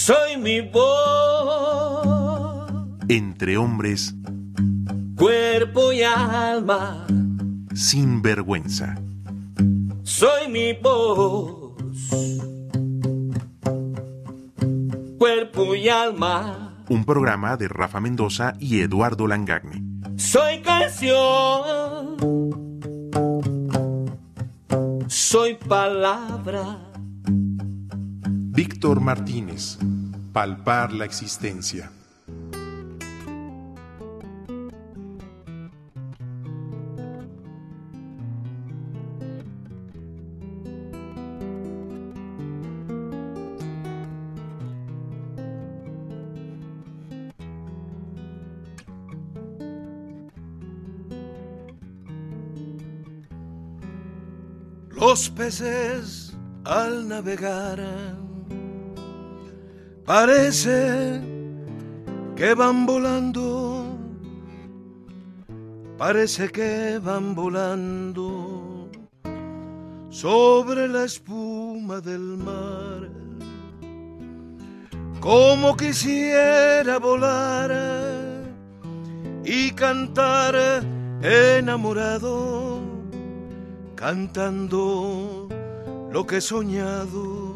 Soy mi voz. Entre hombres, Cuerpo y alma. sin vergüenza. Soy mi voz. Cuerpo y alma. Un programa de Rafa Mendoza y Eduardo Langagne. Soy canción. Soy palabra. Víctor Martínez. Palpar la existencia. Los peces al navegar parece que van volando, parece que van volando sobre la espuma del mar. Como quisiera volar y cantar enamorado, cantando lo que he soñado.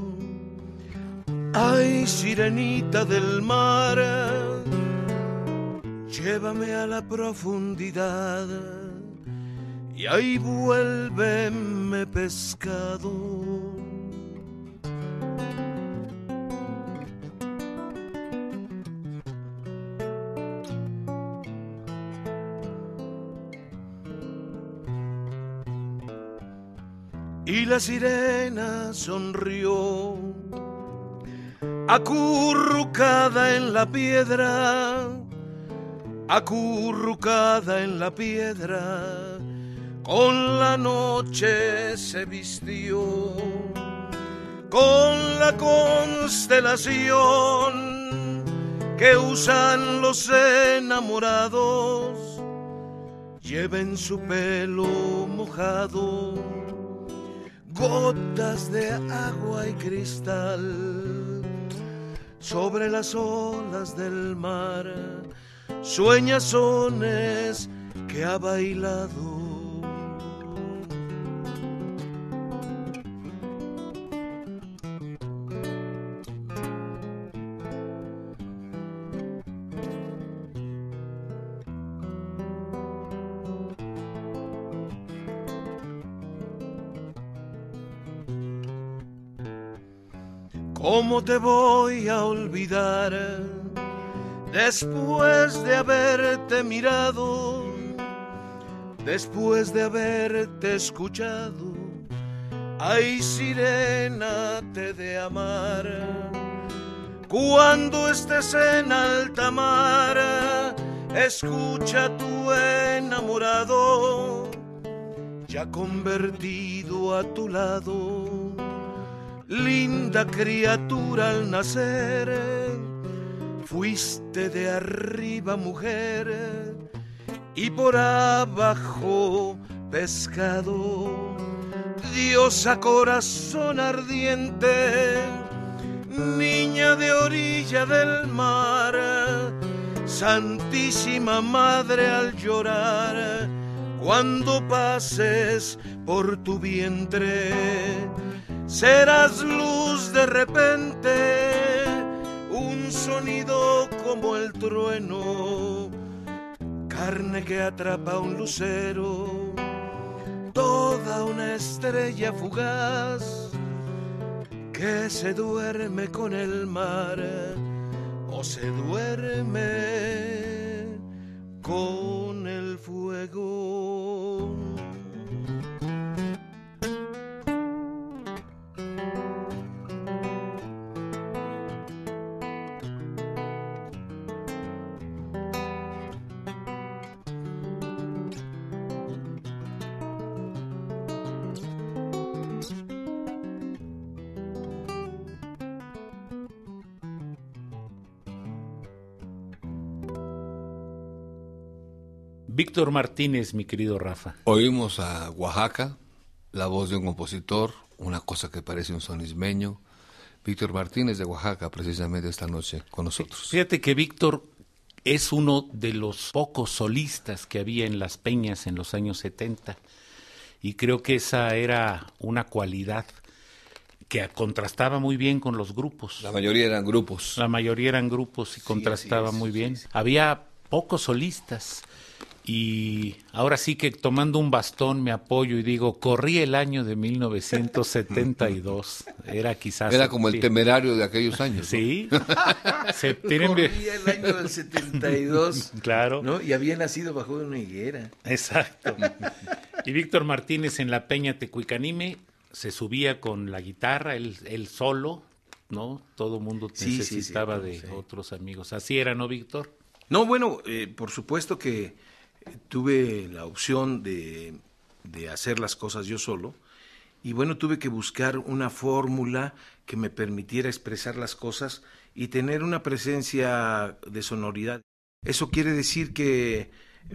Ay, sirenita del mar, llévame a la profundidad y ahí vuélveme pescado. Y la sirena sonrió, acurrucada en la piedra, acurrucada en la piedra, con la noche se vistió, con la constelación que usan los enamorados, lleva en su pelo mojado gotas de agua y cristal. Sobre las olas del mar sueña sones que ha bailado. ¿Cómo te voy a olvidar después de haberte mirado, después de haberte escuchado? Ay, sirena, te de amar. Cuando estés en alta mar, escucha a tu enamorado, ya convertido a tu lado. Linda criatura al nacer, fuiste de arriba mujer y por abajo pescado. Diosa corazón ardiente, niña de orilla del mar, santísima madre al llorar, cuando pases por tu vientre serás luz de repente, un sonido como el trueno, carne que atrapa un lucero, toda una estrella fugaz que se duerme con el mar o se duerme con el fuego. Víctor Martínez, mi querido Rafa. Oímos a Oaxaca, la voz de un compositor, una cosa que parece un son ismeño, Víctor Martínez de Oaxaca, precisamente esta noche con nosotros. Fíjate que Víctor es uno de los pocos solistas que había en las peñas en los años 70 y creo que esa era una cualidad que contrastaba muy bien con los grupos. La mayoría eran grupos. La mayoría eran grupos y contrastaba muy bien. Había pocos solistas y ahora sí que tomando un bastón me apoyo y digo, corrí el año de 1972. Era como el Temerario de aquellos años. Sí. Corría el año del 72. Claro. ¿No? Y había nacido bajo una higuera. Exacto. Y Víctor Martínez en la Peña Tecuicanime se subía con la guitarra, él solo, ¿no? Todo el mundo necesitaba de otros amigos. Así era, ¿no, Víctor? No, bueno, por supuesto que tuve la opción de hacer las cosas yo solo y bueno, tuve que buscar una fórmula que me permitiera expresar las cosas y tener una presencia de sonoridad. Eso quiere decir que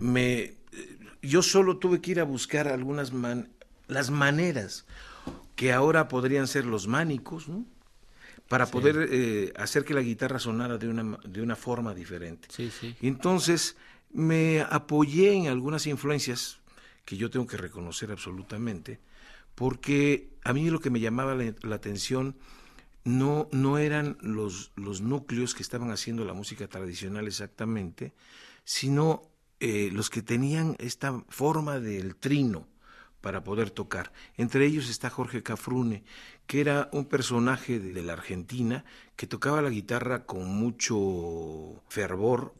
yo solo tuve que ir a buscar las maneras que ahora podrían ser los mánicos, ¿no? Para poder hacer que la guitarra sonara de una forma diferente. Sí, sí. Entonces me apoyé en algunas influencias que yo tengo que reconocer absolutamente, porque a mí lo que me llamaba la atención no eran los núcleos que estaban haciendo la música tradicional exactamente, sino los que tenían esta forma del trino para poder tocar. Entre ellos está Jorge Cafrune, que era un personaje de la Argentina que tocaba la guitarra con mucho fervor,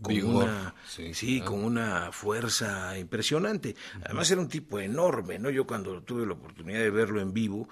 con una fuerza impresionante. Además era un tipo enorme, ¿no? Yo cuando tuve la oportunidad de verlo en vivo,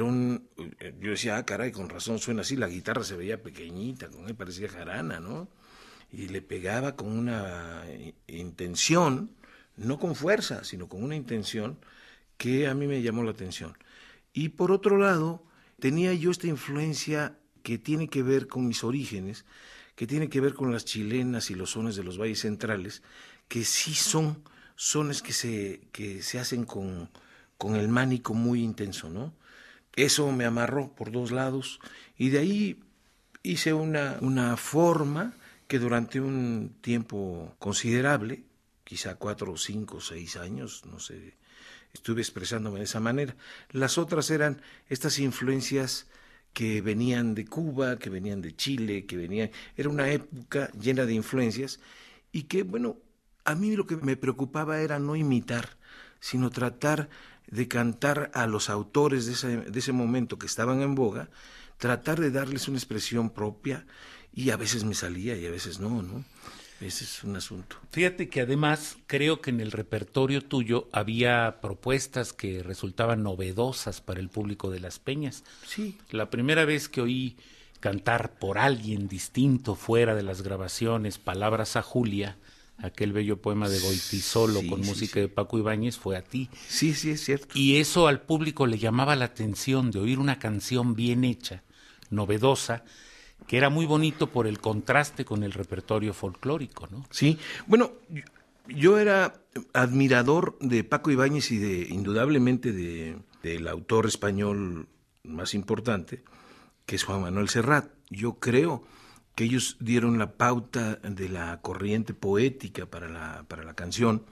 yo decía, caray, con razón suena así, la guitarra se veía pequeñita, con él parecía jarana, ¿no? Y le pegaba con una intención, no con fuerza, sino con una intención que a mí me llamó la atención. Y por otro lado, tenía yo esta influencia que tiene que ver con mis orígenes, que tiene que ver con las chilenas y los sones de los valles centrales, que sí son sones que se hacen con el mánico muy intenso, ¿no? Eso me amarró por dos lados y de ahí hice una forma que durante un tiempo considerable, quizá 4, 5, 6 años, no sé, estuve expresándome de esa manera. Las otras eran estas influencias que venían de Cuba, que venían de Chile, era una época llena de influencias y que, bueno, a mí lo que me preocupaba era no imitar, sino tratar de cantar a los autores de ese momento que estaban en boga, tratar de darles una expresión propia y a veces me salía y a veces no. Ese es un asunto. Fíjate que además creo que en el repertorio tuyo había propuestas que resultaban novedosas para el público de las peñas. Sí. La primera vez que oí cantar por alguien distinto fuera de las grabaciones Palabras a Julia, aquel bello poema de Goytisolo con música de Paco Ibáñez, fue a ti. Sí, es cierto. Y eso al público le llamaba la atención de oír una canción bien hecha, novedosa, que era muy bonito por el contraste con el repertorio folclórico, ¿no? Sí, bueno, yo era admirador de Paco Ibáñez y indudablemente del autor español más importante, que es Juan Manuel Serrat. Yo creo que ellos dieron la pauta de la corriente poética para la canción.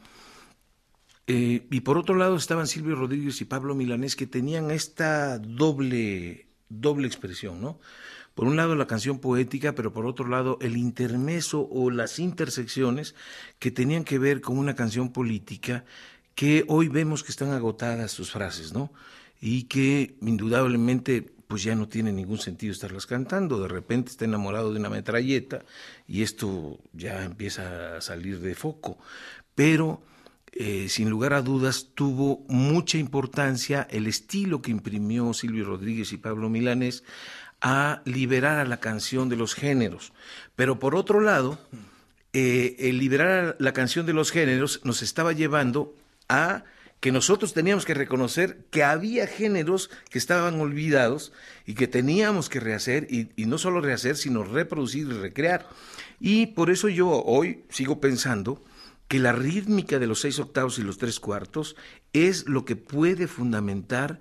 Y por otro lado estaban Silvio Rodríguez y Pablo Milanés, que tenían esta doble expresión, ¿no? Por un lado la canción poética, pero por otro lado el intermeso o las intersecciones que tenían que ver con una canción política que hoy vemos que están agotadas sus frases, ¿no? Y que indudablemente pues ya no tiene ningún sentido estarlas cantando. De repente está enamorado de una metralleta y esto ya empieza a salir de foco. Pero sin lugar a dudas tuvo mucha importancia el estilo que imprimió Silvio Rodríguez y Pablo Milanés a liberar a la canción de los géneros. Pero por otro lado, el liberar a la canción de los géneros nos estaba llevando a que nosotros teníamos que reconocer que había géneros que estaban olvidados y que teníamos que rehacer, y no solo rehacer, sino reproducir y recrear. Y por eso yo hoy sigo pensando que la rítmica de los 6 octavos y los 3/4 es lo que puede fundamentar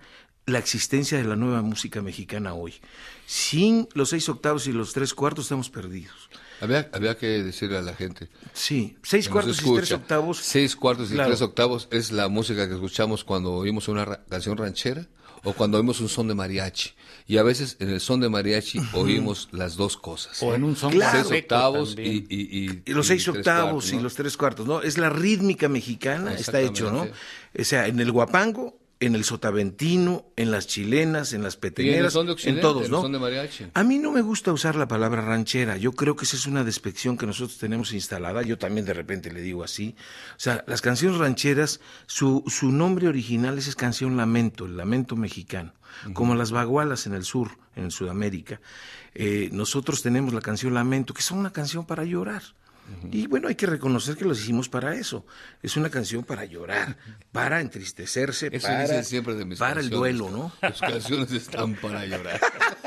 la existencia de la nueva música mexicana hoy. Sin los 6 octavos y los 3/4 estamos perdidos. Había que decirle a la gente. Sí, 6/4 y 3 octavos. 6/4 y claro. 3 octavos es la música que escuchamos cuando oímos una canción ranchera o cuando oímos un son de mariachi. Y a veces en el son de mariachi oímos las dos cosas. O en un son Claro. 6 octavos también. y Los 6 octavos 3/4, y ¿no? los 3/4, ¿no? Es la rítmica mexicana, está hecho, ¿no? Exactamente. O sea, en el guapango, en el sotaventino, en las chilenas, en las Y en el peteneras, son de en occidente, todos, el ¿no? son de mariachi. A mí no me gusta usar la palabra ranchera. Yo creo que esa es una despección que nosotros tenemos instalada. Yo también de repente le digo así. O sea, las canciones rancheras, su nombre original es canción lamento, el lamento mexicano. Como las bagualas en el sur, en Sudamérica. Nosotros tenemos la canción lamento, que es una canción para llorar. Y bueno, hay que reconocer que lo hicimos para eso. Es una canción para llorar, para entristecerse, Eso para, dicen siempre de mis para el canciones. duelo, ¿no? Tus canciones están para llorar.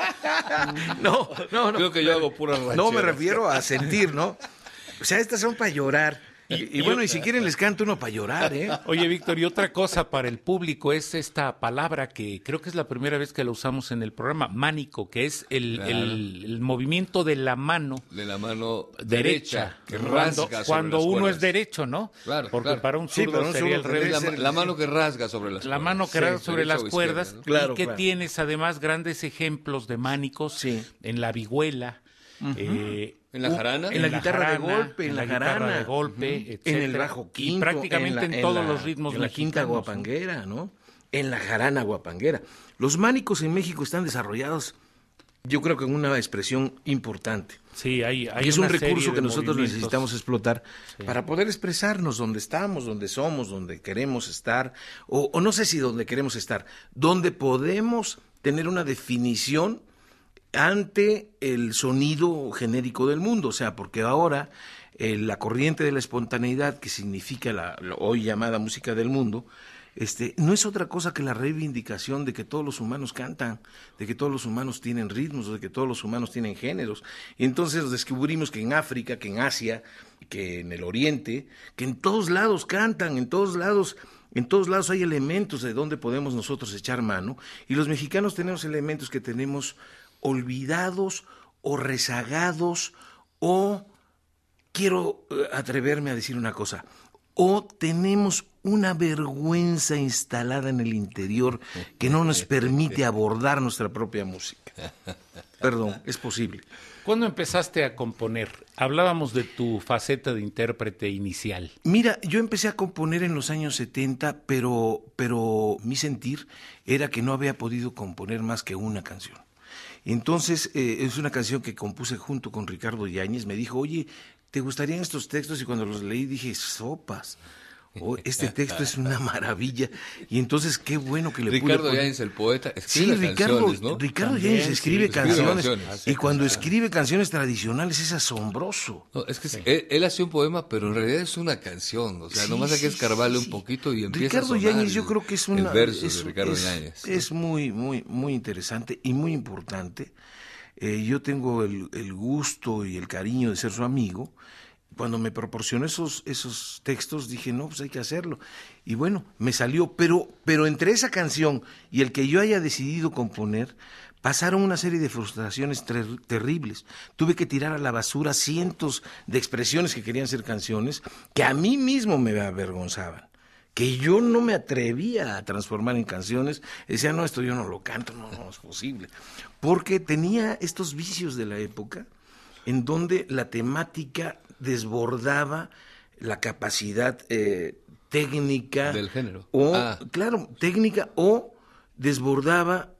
No. Creo que yo hago pura ranchera. No, me refiero a sentir, ¿no? O sea, estas son para llorar. Y bueno, y si quieren les canto uno para llorar, ¿eh? Oye, Víctor, y otra cosa para el público es esta palabra que creo que es la primera vez que la usamos en el programa, mánico, que es el movimiento de la mano De la mano derecha, que cuando, rasga cuando sobre las uno cuerdas. es derecho, ¿no? Claro, Porque claro. para un Sí, zurdo para un sería zurdo al revés. tendría La mano que rasga sobre las La cuerdas. mano que rasga sobre derecha las o izquierda, cuerdas, ¿no? Claro, y que claro. tienes además grandes ejemplos de mánicos Sí. en la vihuela, ¿En la jarana? En la guitarra de golpe, en la guitarra jarana. de golpe, En etcétera, el bajo quinto. y prácticamente en todos los ritmos en la quinta mexicanos, ¿no? guapanguera, ¿no? En la jarana guapanguera. Los mánicos en México están desarrollados, yo creo que en una expresión importante. Sí, hay Y es un una serie recurso de que nosotros movimientos. necesitamos explotar para poder expresarnos donde estamos, donde somos, donde queremos estar, o no sé si donde queremos estar, donde podemos tener una definición ante el sonido genérico del mundo. O sea, porque ahora la corriente de la espontaneidad, que significa la hoy llamada música del mundo, no es otra cosa que la reivindicación de que todos los humanos cantan, de que todos los humanos tienen ritmos, de que todos los humanos tienen géneros. Y entonces descubrimos que en África, que en Asia, que en el Oriente, que en todos lados cantan, en todos lados hay elementos de donde podemos nosotros echar mano, y los mexicanos tenemos elementos que tenemos olvidados o rezagados, o quiero atreverme a decir una cosa, o tenemos una vergüenza instalada en el interior que no nos permite abordar nuestra propia música. Perdón, es posible. ¿Cuándo empezaste a componer? Hablábamos de tu faceta de intérprete inicial. Mira, yo empecé a componer en los años 70, pero mi sentir era que no había podido componer más que una canción. Entonces, es una canción que compuse junto con Ricardo Yáñez. Me dijo, oye, ¿te gustarían estos textos? Y cuando los leí dije, sopas. Oh, este texto es una maravilla. Y entonces, qué bueno que le pude Ricardo poner. Yáñez, el poeta, Sí, escribe canciones, ¿no? Ricardo También, Yáñez escribe sí, canciones. canciones. Y cuando escribe canciones tradicionales es asombroso. No, es que él hace un poema, pero en realidad es una canción. O sea, Sí, nomás hay que sí, escarbarle sí. un poquito y empieza Ricardo a sonar Yáñez, yo creo que es el verso es- de Ricardo es- Yáñez. Es muy, muy, muy interesante y muy importante. Yo tengo el gusto y el cariño de ser su amigo. Cuando me proporcionó esos textos, dije, no, pues hay que hacerlo. Y bueno, me salió, pero entre esa canción y el que yo haya decidido componer, pasaron una serie de frustraciones terribles. Tuve que tirar a la basura cientos de expresiones que querían ser canciones, que a mí mismo me avergonzaban, que yo no me atrevía a transformar en canciones. Decía, no, esto yo no lo canto, no es posible. Porque tenía estos vicios de la época, en donde la temática desbordaba la capacidad técnica Del género. Claro, técnica, o desbordaba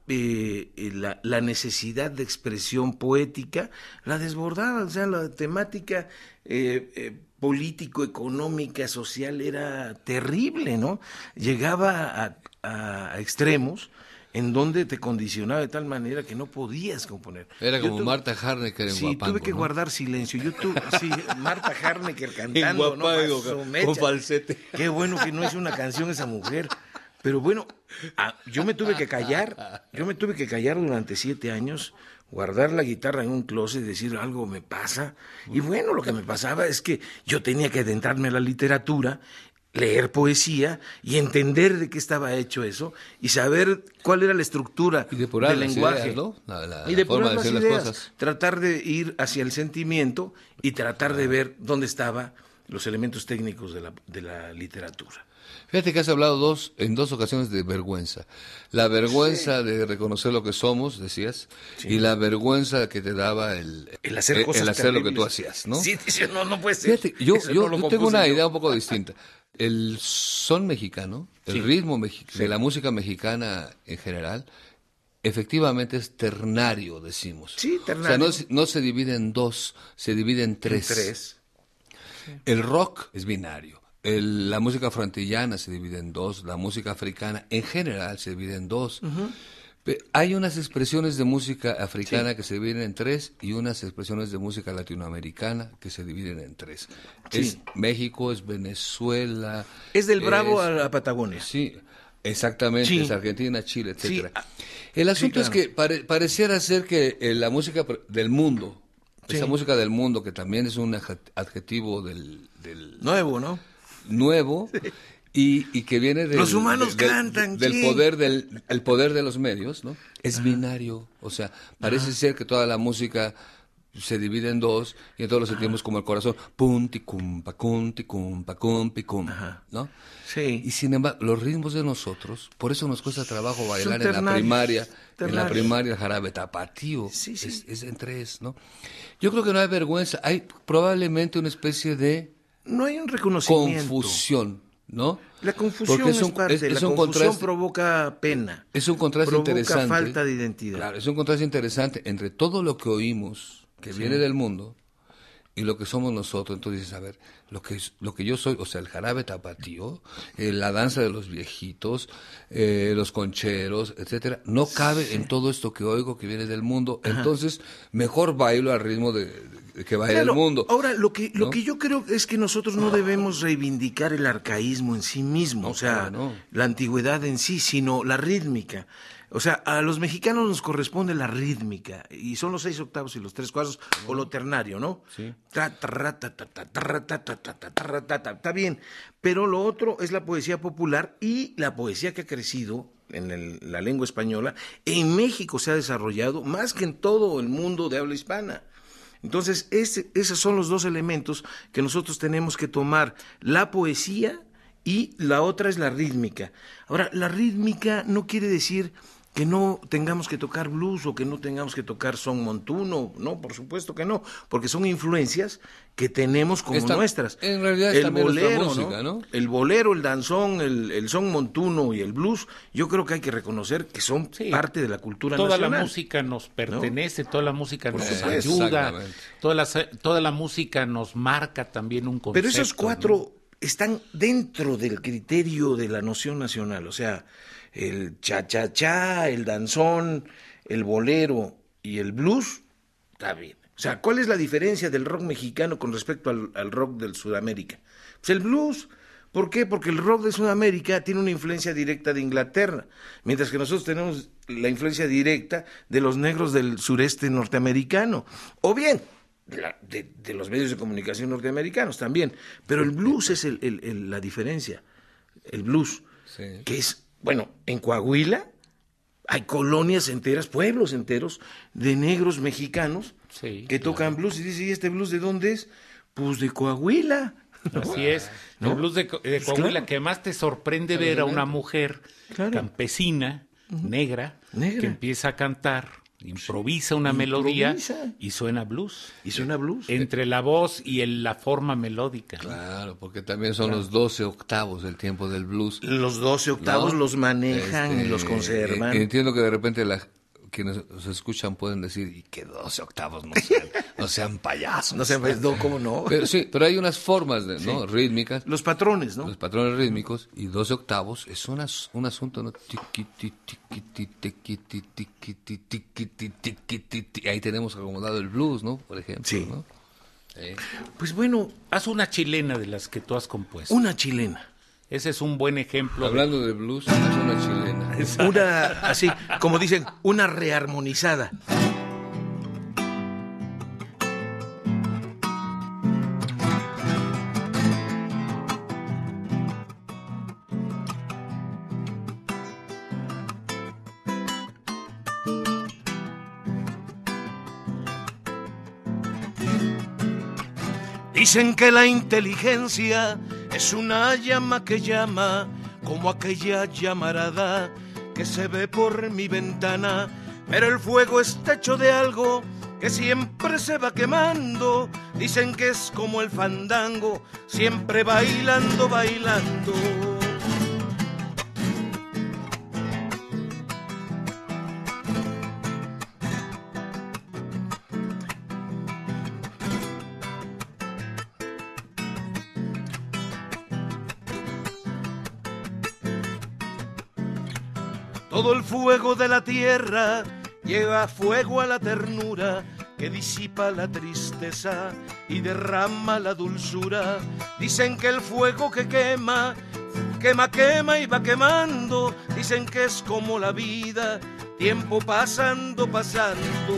la necesidad de expresión poética, la desbordaba. O sea, la temática político, económica, social era terrible, ¿no? Llegaba a extremos en donde te condicionaba de tal manera que no podías componer. Era como Marta Harnecker en Sí, Guapango, tuve que ¿no? guardar silencio. Sí, Marta Harnecker cantando, ¿no? Guapango, Su con mecha. falsete. Qué bueno que no hizo una canción esa mujer. Pero bueno, yo me tuve que callar durante 7 años, guardar la guitarra en un closet y decir algo me pasa. Y bueno, lo que me pasaba es que yo tenía que adentrarme a la literatura leer poesía y entender de qué estaba hecho eso y saber cuál era la estructura Y depurar del las lenguaje. ideas, ¿no? La Y depurar forma de las decir las ideas, cosas. tratar de ir hacia el sentimiento y tratar de ver dónde estaban los elementos técnicos de la literatura. Fíjate que has hablado en dos ocasiones de vergüenza. La vergüenza de reconocer lo que somos, decías, y la vergüenza que te daba el hacer cosas el hacer lo que terribles. tú hacías, ¿no? Sí, dice, no puede ser. Fíjate, yo Eso no lo tengo compuse una yo. idea un poco distinta. El son mexicano, el ritmo de la música mexicana en general, efectivamente es ternario, decimos. Sí, ternario. O sea, no se divide en dos, se divide en tres. Tres. El rock es binario. La música frontillana se divide en dos, la música africana en general se divide en dos. Hay unas expresiones de música africana que se dividen en tres y unas expresiones de música latinoamericana que se dividen en tres. Sí. Es México, es Venezuela. Es del Bravo a la Patagonia. Sí, exactamente, Sí. es Argentina, Chile, etcétera. Sí. El asunto claro. es que pareciera ser que la música del mundo, Sí. esa música del mundo, que también es un adjetivo del Nuevo, ¿no? nuevo y que viene Los humanos cantan, del sí. poder el poder de los medios, ¿no? Es binario, o sea, parece ser que toda la música se divide en dos y entonces lo sentimos como el corazón, pum ticum pa cum ticum pa cum picum, ¿no? Sí. Y sin embargo, los ritmos de nosotros, por eso nos cuesta trabajo bailar en la ternarios, primaria, ternarios. el jarabe tapatío, Sí, sí. Es en tres, ¿no? Yo creo que no hay vergüenza, hay probablemente una especie de No hay un reconocimiento. confusión, ¿no? La confusión Porque es parte. La un confusión contraste- provoca pena. Es un contraste provoca interesante. falta de identidad. Claro, es un contraste interesante entre todo lo que oímos, que viene del mundo, y lo que somos nosotros. Entonces dices, a ver, lo que yo soy, o sea, el jarabe tapatío, la danza de los viejitos, los concheros, etcétera, no cabe en todo esto que oigo que viene del mundo. Entonces, mejor bailo al ritmo de que baila Claro, el mundo. Ahora, lo que ¿no? yo creo es que nosotros no debemos reivindicar el arcaísmo en sí mismo, No, o sea, claro, no. la antigüedad en sí, sino la rítmica. O sea, a los mexicanos nos corresponde la rítmica, y son los 6 octavos y los 3 cuartos, o lo ternario, ¿no? Sí. Está bien, pero lo otro es la poesía popular y la poesía que ha crecido en la lengua española. En México se ha desarrollado más que en todo el mundo de habla hispana. Entonces, esos son los dos elementos que nosotros tenemos que tomar, la poesía y la otra es la rítmica. Ahora, la rítmica no quiere decir que no tengamos que tocar blues o que no tengamos que tocar son montuno, no, por supuesto que no, porque son influencias que tenemos como nuestras. En realidad es también nuestra música, ¿no? El bolero, el danzón, el son montuno y el blues, yo creo que hay que reconocer que son Sí. parte de la cultura Toda nacional. la música nos pertenece, toda la música nos supuesto. ayuda, Exactamente. toda la música nos marca también un concepto. Pero esos cuatro están dentro del criterio de la noción nacional, o sea, el cha-cha-cha, el danzón, el bolero y el blues, está bien. O sea, ¿cuál es la diferencia del rock mexicano con respecto al rock del Sudamérica? Pues el blues. ¿Por qué? Porque el rock de Sudamérica tiene una influencia directa de Inglaterra, mientras que nosotros tenemos la influencia directa de los negros del sureste norteamericano. O bien, de los medios de comunicación norteamericanos también. Pero el blues es la diferencia. El blues, Sí. que es, bueno, en Coahuila hay colonias enteras, pueblos enteros de negros mexicanos Sí, que tocan blues. Y dice, ¿y este blues de dónde es? Pues de Coahuila. Así es, ¿no? el blues de Coahuila, claro. que además te sorprende ver a una mujer Claro. campesina, negra, que empieza a cantar, improvisa una melodía improvisa. y suena blues. Y suena blues. Entre la voz y la forma melódica. ¿no? Claro, porque también son los 12 octavos del tiempo del blues. Los 12 octavos ¿no? los manejan y los conservan. Entiendo que de repente quienes nos escuchan pueden decir, y que 12 octavos no sean payasos. No sé, no, ¿cómo no? Pero sí, pero hay unas formas ¿no? rítmicas, Los patrones, ¿no? los patrones rítmicos, y 12 octavos es un asunto, ¿no? Tiqui, ti, tiqui, ti, tiqui, ti, tiqui, ti, tiqui, ti, tiqui, ti, ti. Ahí tenemos acomodado el blues, ¿no? Por ejemplo, Sí. ¿no? Pues bueno, Haz una chilena de las que tú has compuesto. una chilena. Ese es un buen ejemplo. Hablando de blues, es una chilena. Una, así, como dicen, una rearmonizada. Dicen que la inteligencia es una llama que llama, como aquella llamarada que se ve por mi ventana, pero el fuego está hecho de algo que siempre se va quemando. Dicen que es como el fandango, siempre bailando, bailando. Todo el fuego de la tierra lleva fuego a la ternura que disipa la tristeza y derrama la dulzura. Dicen que el fuego que quema, quema, quema y va quemando. Dicen que es como la vida, tiempo pasando, pasando.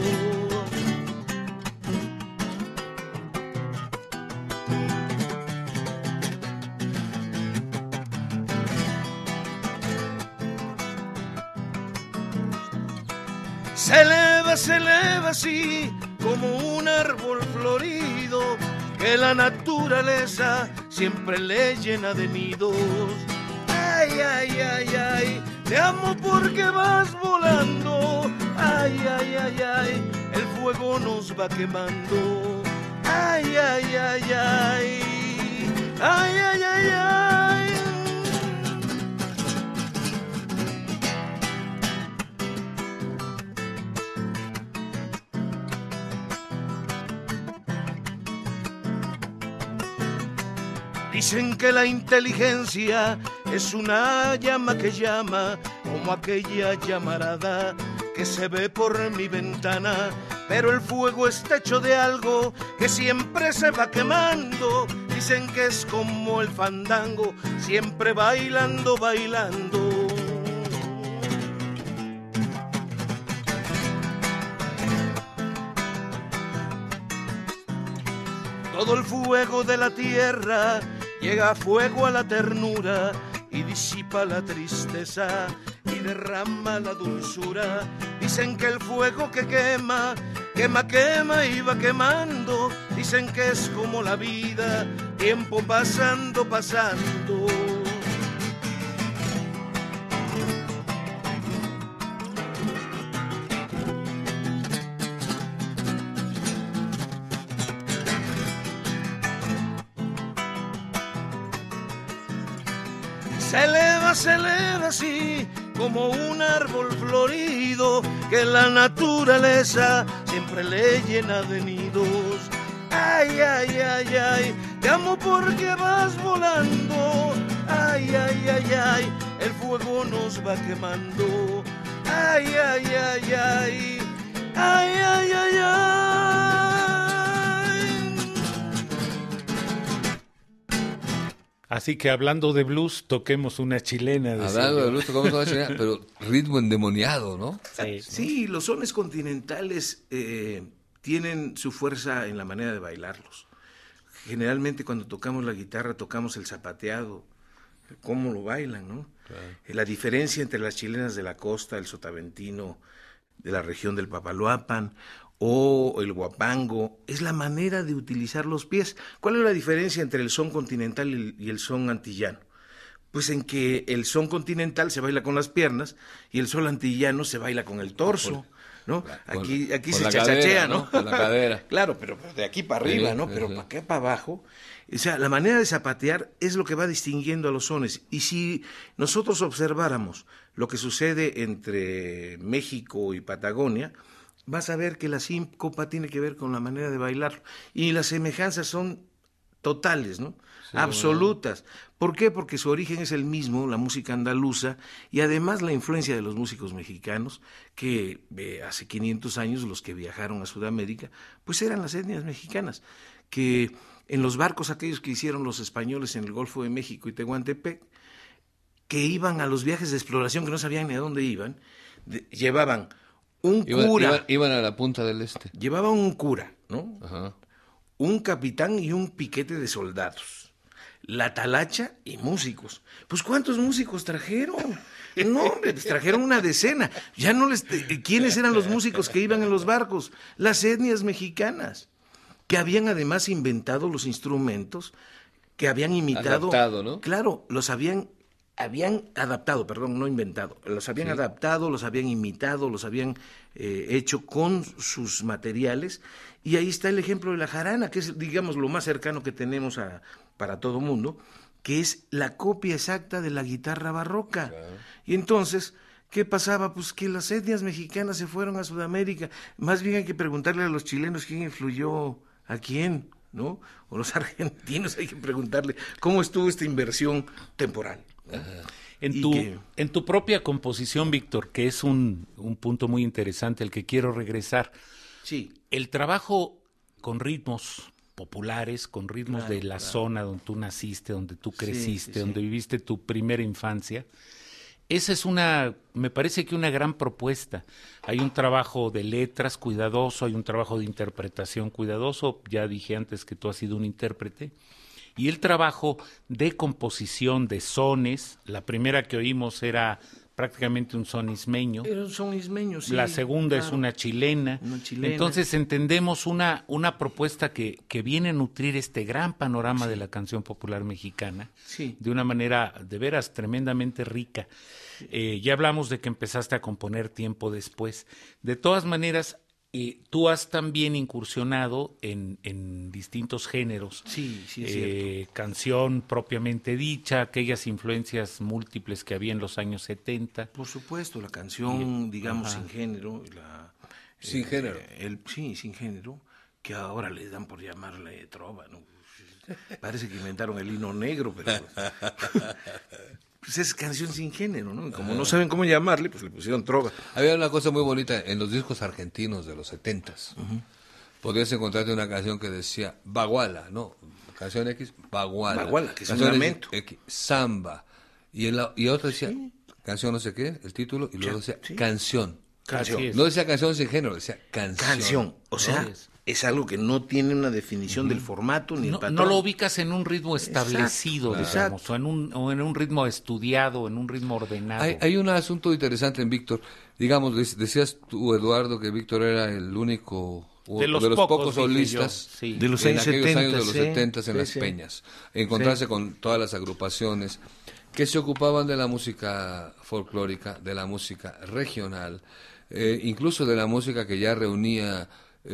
Se eleva así como un árbol florido que la naturaleza siempre le llena de nidos. Ay, ay, ay, ay, te amo porque vas volando. Ay, ay, ay, ay, el fuego nos va quemando. Ay, ay, ay, ay, ay, ay, ay, ay. Dicen que la inteligencia es una llama que llama, como aquella llamarada que se ve por mi ventana, pero el fuego está hecho de algo que siempre se va quemando. Dicen que es como el fandango, siempre bailando, bailando. Todo el fuego de la tierra llega fuego a la ternura y disipa la tristeza y derrama la dulzura. Dicen que el fuego que quema, quema, quema y va quemando. Dicen que es como la vida, tiempo pasando, pasando. Se eleva así como un árbol florido que la naturaleza siempre le llena de nidos. Ay, ay, ay, ay, te amo porque vas volando. Ay, ay, ay, ay, el fuego nos va quemando. Ay, ay, ay, ay, ay, ay, ay, ay. Así que hablando de blues, toquemos una chilena. Hablando de blues, toquemos una chilena, pero ritmo endemoniado, ¿no? Sí, los sones continentales tienen su fuerza en la manera de bailarlos. Generalmente cuando tocamos la guitarra tocamos el zapateado, cómo lo bailan, ¿no? Claro. La diferencia entre las chilenas de la costa, el sotaventino, de la región del Papaloapan o el guapango, es la manera de utilizar los pies. ¿Cuál es la diferencia entre el son continental y el son antillano? Pues en que el son continental se baila con las piernas y el son antillano se baila con el torso, ¿no? Aquí se chachachea, ¿no? Con la cadera. Claro, pero de aquí para arriba, sí, ¿no? Pero para acá para abajo. O sea, la manera de zapatear es lo que va distinguiendo a los sones. Y si nosotros observáramos lo que sucede entre México y Patagonia, vas a ver que la síncopa tiene que ver con la manera de bailar. Y las semejanzas son totales, ¿no? Sí, absolutas. Bueno. ¿Por qué? Porque su origen es el mismo, la música andaluza, y además la influencia de los músicos mexicanos, que hace 500 años los que viajaron a Sudamérica, pues eran las etnias mexicanas, que en los barcos aquellos que hicieron los españoles en el Golfo de México y Tehuantepec, que iban a los viajes de exploración que no sabían ni a dónde iban, llevaban un cura. Iban a la punta del este. Llevaban un cura, ¿no? Ajá. Un capitán y un piquete de soldados, la talacha y músicos. Pues ¿cuántos músicos trajeron? No, hombre, pues trajeron una decena. Ya no les... ¿Quiénes eran los músicos que iban en los barcos? Las etnias mexicanas. que habían además inventado los instrumentos, que habían imitado... Adaptado, ¿no? Claro, habían adaptado, perdón, no inventado, los habían adaptado, los habían imitado, los habían hecho con sus materiales, y ahí está el ejemplo de la jarana, que es, digamos, lo más cercano que tenemos para todo mundo, que es la copia exacta de la guitarra barroca. Claro. Y entonces, ¿qué pasaba? Pues que las etnias mexicanas se fueron a Sudamérica. Más bien hay que preguntarle a los chilenos quién influyó a quién, ¿no? O los argentinos hay que preguntarle cómo estuvo esta inversión temporal, ¿no? En tu propia composición, Víctor, que es un punto muy interesante al que quiero regresar. Sí. El trabajo con ritmos populares, con ritmos de la zona donde tú naciste, donde tú creciste, donde viviste tu primera infancia. Esa es me parece que una gran propuesta. Hay un trabajo de letras cuidadoso, hay un trabajo de interpretación cuidadoso, ya dije antes que tú has sido un intérprete, y el trabajo de composición de sones. La primera que oímos era prácticamente un son ismeño. Era un son ismeño, sí. La segunda es una chilena. Entonces entendemos una propuesta que viene a nutrir este gran panorama de la canción popular mexicana de una manera de veras tremendamente rica. Ya hablamos de que empezaste a componer tiempo después. De todas maneras, tú has también incursionado en distintos géneros. Sí, es cierto. Canción propiamente dicha, aquellas influencias múltiples que había en los años 70. Por supuesto, la canción, digamos, sin género. Sin género. Sin género, que ahora le dan por llamarle trova, ¿no? Parece que inventaron el himno negro, pero... pues es canción sin género, ¿no? Y como no saben cómo llamarle, pues le pusieron trova. Había una cosa muy bonita en los discos argentinos de los 70s. Podías encontrarte una canción que decía Baguala, ¿no? Canción X, Baguala. Baguala, que es un canción lamento. X, Samba. Y otra decía canción no sé qué, el título, y luego decía canción. No decía canción sin género, decía canción. Canción, o sea... Es algo que no tiene una definición del formato ni el patrón. No lo ubicas en un ritmo establecido, digamos, o en un ritmo estudiado, en un ritmo ordenado. Hay un asunto interesante en Víctor. Digamos, decías tú, Eduardo, que Víctor era el único de los pocos solistas de los en años aquellos 70, años de los 70 en las peñas. Encontrarse con todas las agrupaciones que se ocupaban de la música folclórica, de la música regional, incluso de la música que ya reunía...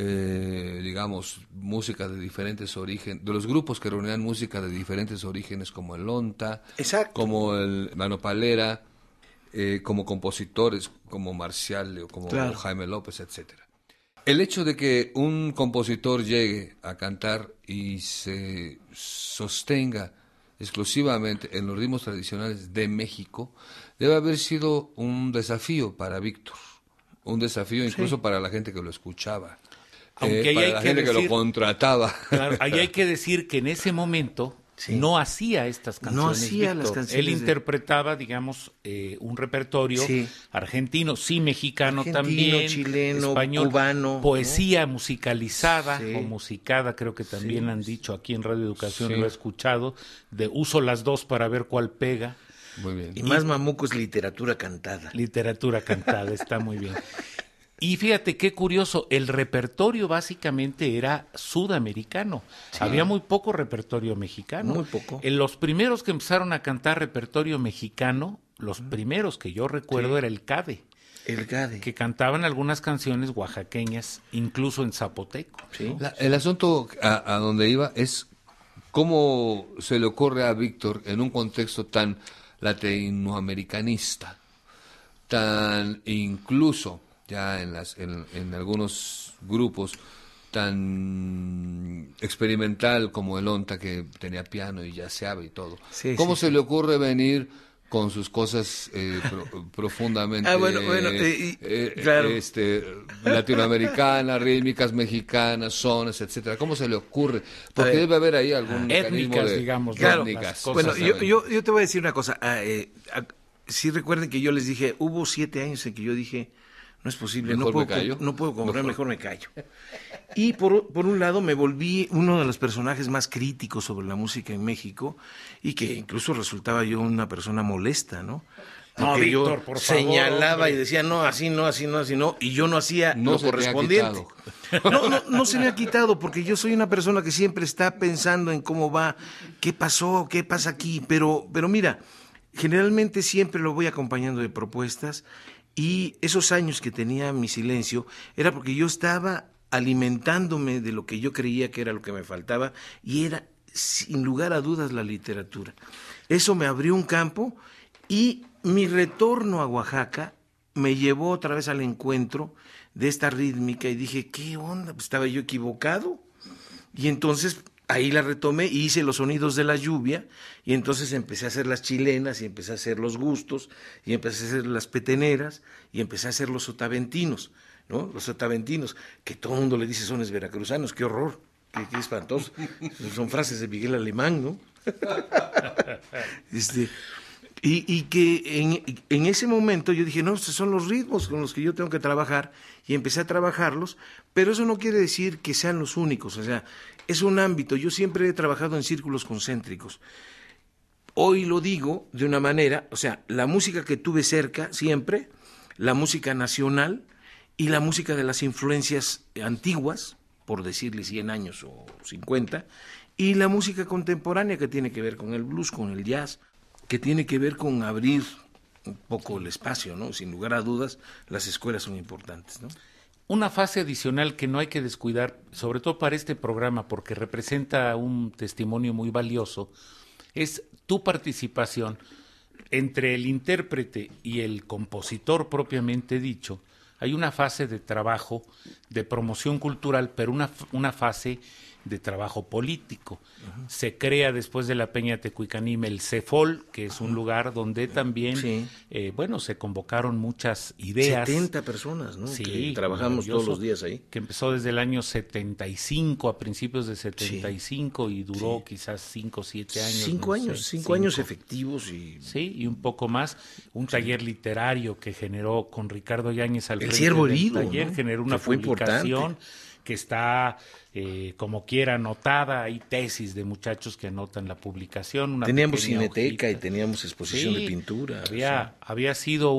digamos, música de diferentes orígenes, de los grupos que reunían música de diferentes orígenes, como el Onta, como el Mano Palera, como compositores, como Marcial, o como Jaime López, etcétera. El hecho de que un compositor llegue a cantar y se sostenga exclusivamente en los ritmos tradicionales de México, debe haber sido un desafío para Víctor, un desafío incluso para la gente que lo escuchaba. Aunque para la gente que lo contrataba. Claro, ahí hay que decir que en ese momento no hacía estas canciones. No hacía las canciones. Él interpretaba, digamos, un repertorio argentino, mexicano también, chileno, español, cubano, poesía musicalizada o musicada, creo que también han dicho aquí en Radio Educación, lo he escuchado, uso las dos para ver cuál pega. Muy bien. Y más mamuco es literatura cantada. Literatura cantada, está muy bien. Y fíjate qué curioso, el repertorio básicamente era sudamericano. Había muy poco repertorio mexicano. Muy poco. En los primeros que empezaron a cantar repertorio mexicano, los primeros que yo recuerdo era el Cade. El Cade. Que cantaban algunas canciones oaxaqueñas, incluso en zapoteco. Sí. El asunto a donde iba es cómo se le ocurre a Víctor en un contexto tan latinoamericanista, tan incluso... ya en algunos grupos tan experimental como el Onta, que tenía piano y jazzeaba y todo. ¿Cómo se le ocurre venir con sus cosas profundamente claro. latinoamericanas, rítmicas mexicanas, sones, etcétera? ¿Cómo se le ocurre? Porque debe haber ahí algún mecanismo étnicas, de digamos, étnicas. Bueno, yo te voy a decir una cosa. Sí recuerden que yo les dije, hubo 7 años en que yo dije, no es posible, no puedo comprar, mejor me callo. Y por un lado me volví uno de los personajes más críticos sobre la música en México, y que incluso resultaba yo una persona molesta, ¿no? No, Porque Víctor, yo por favor, señalaba hombre. y decía, no, así no, así no, así no, y yo no hacía No lo se te ha correspondiente. No se me ha quitado, porque yo soy una persona que siempre está pensando en cómo va, qué pasó, qué pasa aquí, pero mira, generalmente siempre lo voy acompañando de propuestas, y esos años que tenía mi silencio era porque yo estaba alimentándome de lo que yo creía que era lo que me faltaba, y era, sin lugar a dudas, la literatura. Eso me abrió un campo, y mi retorno a Oaxaca me llevó otra vez al encuentro de esta rítmica, y dije, ¿qué onda? Pues estaba yo equivocado. Y entonces ahí la retomé y hice los sonidos de la lluvia, y entonces empecé a hacer las chilenas, y empecé a hacer los gustos, y empecé a hacer las peteneras, y empecé a hacer los sotaventinos, ¿no? Los sotaventinos, que todo el mundo le dice sones veracruzanos, qué horror, qué espantoso. Son frases de Miguel Alemán, ¿no? Y que en ese momento yo dije, no, estos son los ritmos con los que yo tengo que trabajar, y empecé a trabajarlos, pero eso no quiere decir que sean los únicos, o sea, es un ámbito. Yo siempre he trabajado en círculos concéntricos. Hoy lo digo de una manera, o sea, la música que tuve cerca siempre, la música nacional y la música de las influencias antiguas, por decirle 100 años o 50, y la música contemporánea que tiene que ver con el blues, con el jazz, que tiene que ver con abrir un poco el espacio, ¿no? Sin lugar a dudas, las escuelas son importantes, ¿no? Una fase adicional que no hay que descuidar, sobre todo para este programa, porque representa un testimonio muy valioso, es tu participación entre el intérprete y el compositor propiamente dicho. Hay una fase de trabajo, de promoción cultural, pero una fase de trabajo político. Uh-huh. Se crea después de la Peña Tecuicanime el CEFOL, que es un lugar donde también, sí, se convocaron muchas ideas. 70 personas, ¿no? Sí, que trabajamos todos los días ahí. Que empezó desde el año 75, a principios de 75, sí, y duró, sí, quizás 5 o 7 años. 5 años, 5 años efectivos. Sí, y un poco más. Un taller literario que generó con Ricardo Yáñez al frente del herido, taller, ¿no? Generó una publicación que está como quiera anotada. Hay tesis de muchachos que anotan la publicación. Teníamos cineteca hojita, y teníamos exposición, sí, de pintura. Había sido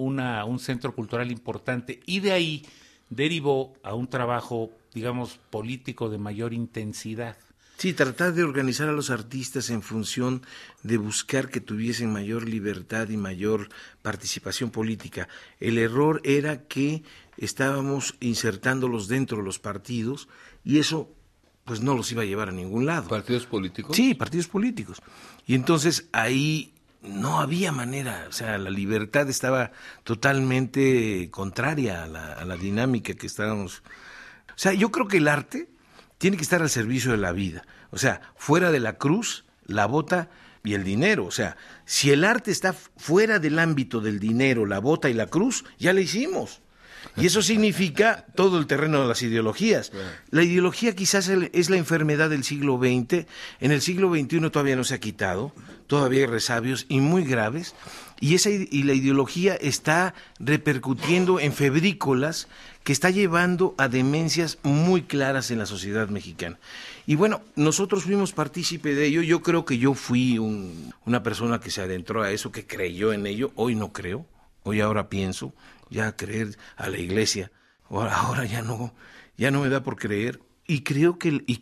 un centro cultural importante, y de ahí derivó a un trabajo, digamos, político de mayor intensidad. Sí, tratar de organizar a los artistas en función de buscar que tuviesen mayor libertad y mayor participación política. El error era que estábamos insertándolos dentro de los partidos, y eso pues no los iba a llevar a ningún lado. ¿Partidos políticos? Sí, partidos políticos. Y entonces ahí no había manera, o sea, la libertad estaba totalmente contraria a la dinámica que estábamos. O sea, yo creo que el arte tiene que estar al servicio de la vida. O sea, fuera de la cruz, la bota y el dinero. O sea, si el arte está fuera del ámbito del dinero, la bota y la cruz, ya la hicimos. Y eso significa todo el terreno de las ideologías. La ideología quizás es la enfermedad del siglo XX. En el siglo XXI todavía no se ha quitado. Todavía hay resabios y muy graves. Y la ideología está repercutiendo en febrícolas que está llevando a demencias muy claras en la sociedad mexicana. Y bueno, nosotros fuimos partícipe de ello. Yo creo que yo fui una persona que se adentró a eso, que creyó en ello. Hoy no creo. Hoy ahora pienso ya creer a la iglesia. Ahora ya no me da por creer. Y creo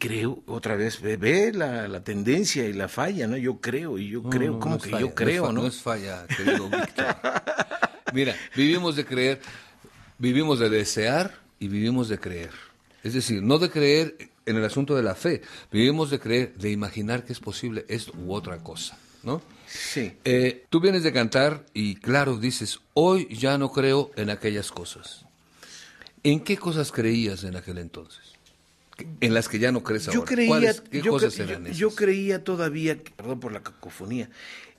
otra vez, ve la tendencia y la falla, ¿no? Yo creo, ¿cómo que yo creo, no? No es falla, querido Víctor. Mira, vivimos de creer, vivimos de desear y vivimos de creer. Es decir, no de creer en el asunto de la fe, vivimos de creer, de imaginar que es posible esto u otra cosa, ¿no? Sí. Tú vienes de cantar y claro, dices, hoy ya no creo en aquellas cosas. ¿En qué cosas creías en aquel entonces? En las que ya no crees ahora. ¿Qué cosas eran esas? Yo creía todavía, perdón por la cacofonía,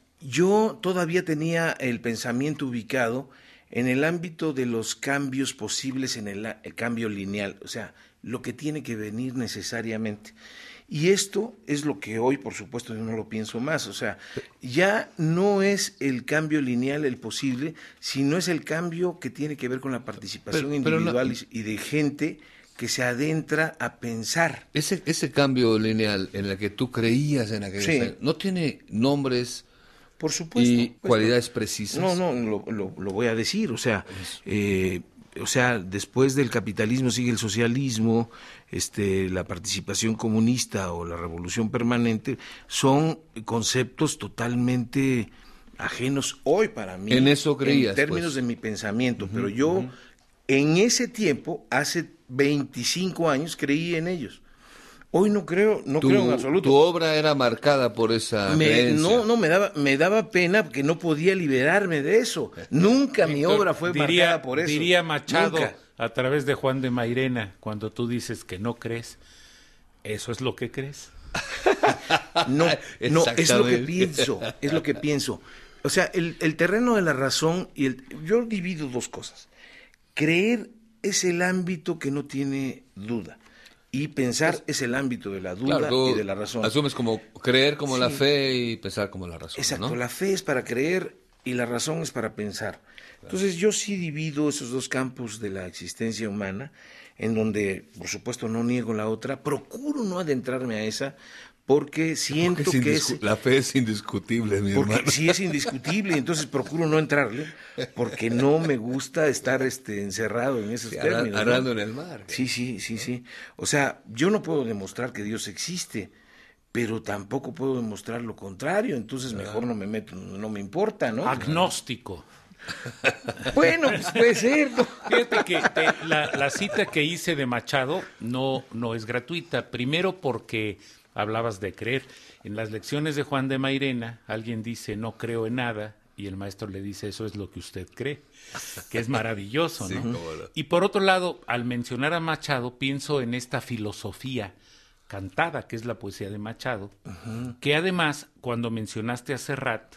yo todavía tenía el pensamiento ubicado en el ámbito de los cambios posibles en el cambio lineal, o sea, lo que tiene que venir necesariamente. Y esto es lo que hoy, por supuesto, yo no lo pienso más, o sea, ya no es el cambio lineal el posible, sino es el cambio que tiene que ver con la participación individual y de gente que se adentra a pensar. Ese cambio lineal en el que tú creías en aquellos años, ¿no tiene nombres Por supuesto. Y cualidades precisas. No, lo voy a decir, o sea, después del capitalismo sigue el socialismo, la participación comunista o la revolución permanente, son conceptos totalmente ajenos hoy para mí. En eso creías, en términos de mi pensamiento, pero yo en ese tiempo, hace 25 años, creí en ellos. Hoy no creo en absoluto. Tu obra era marcada por esa creencia. No, me daba pena porque no podía liberarme de eso. Nunca mi obra fue marcada por eso. Diría Machado, Nunca. a través de Juan de Mairena, cuando tú dices que no crees, ¿eso es lo que crees? No, es lo que pienso. O sea, el terreno de la razón yo divido dos cosas. Creer es el ámbito que no tiene duda. Y pensar es el ámbito de la duda, claro, y de la razón. Asumes como creer como la fe y pensar como la razón. Exacto, ¿no? la fe es para creer y la razón es para pensar. Entonces yo sí divido esos dos campos de la existencia humana, en donde, por supuesto, no niego la otra, procuro no adentrarme a esa, porque siento que la fe es indiscutible, mi hermano. Porque sí es indiscutible, entonces procuro no entrarle, porque no me gusta estar encerrado en esos términos. Arando en el mar. Sí. O sea, yo no puedo demostrar que Dios existe, pero tampoco puedo demostrar lo contrario, entonces mejor no me meto, no me importa, ¿no? Agnóstico. Bueno, pues puede ser, ¿no? Fíjate que la cita que hice de Machado no es gratuita. Primero porque hablabas de creer. En las lecciones de Juan de Mairena, alguien dice, no creo en nada, y el maestro le dice, eso es lo que usted cree, que es maravilloso, ¿no? Y por otro lado, al mencionar a Machado, pienso en esta filosofía cantada, que es la poesía de Machado, que además, cuando mencionaste a Serrat,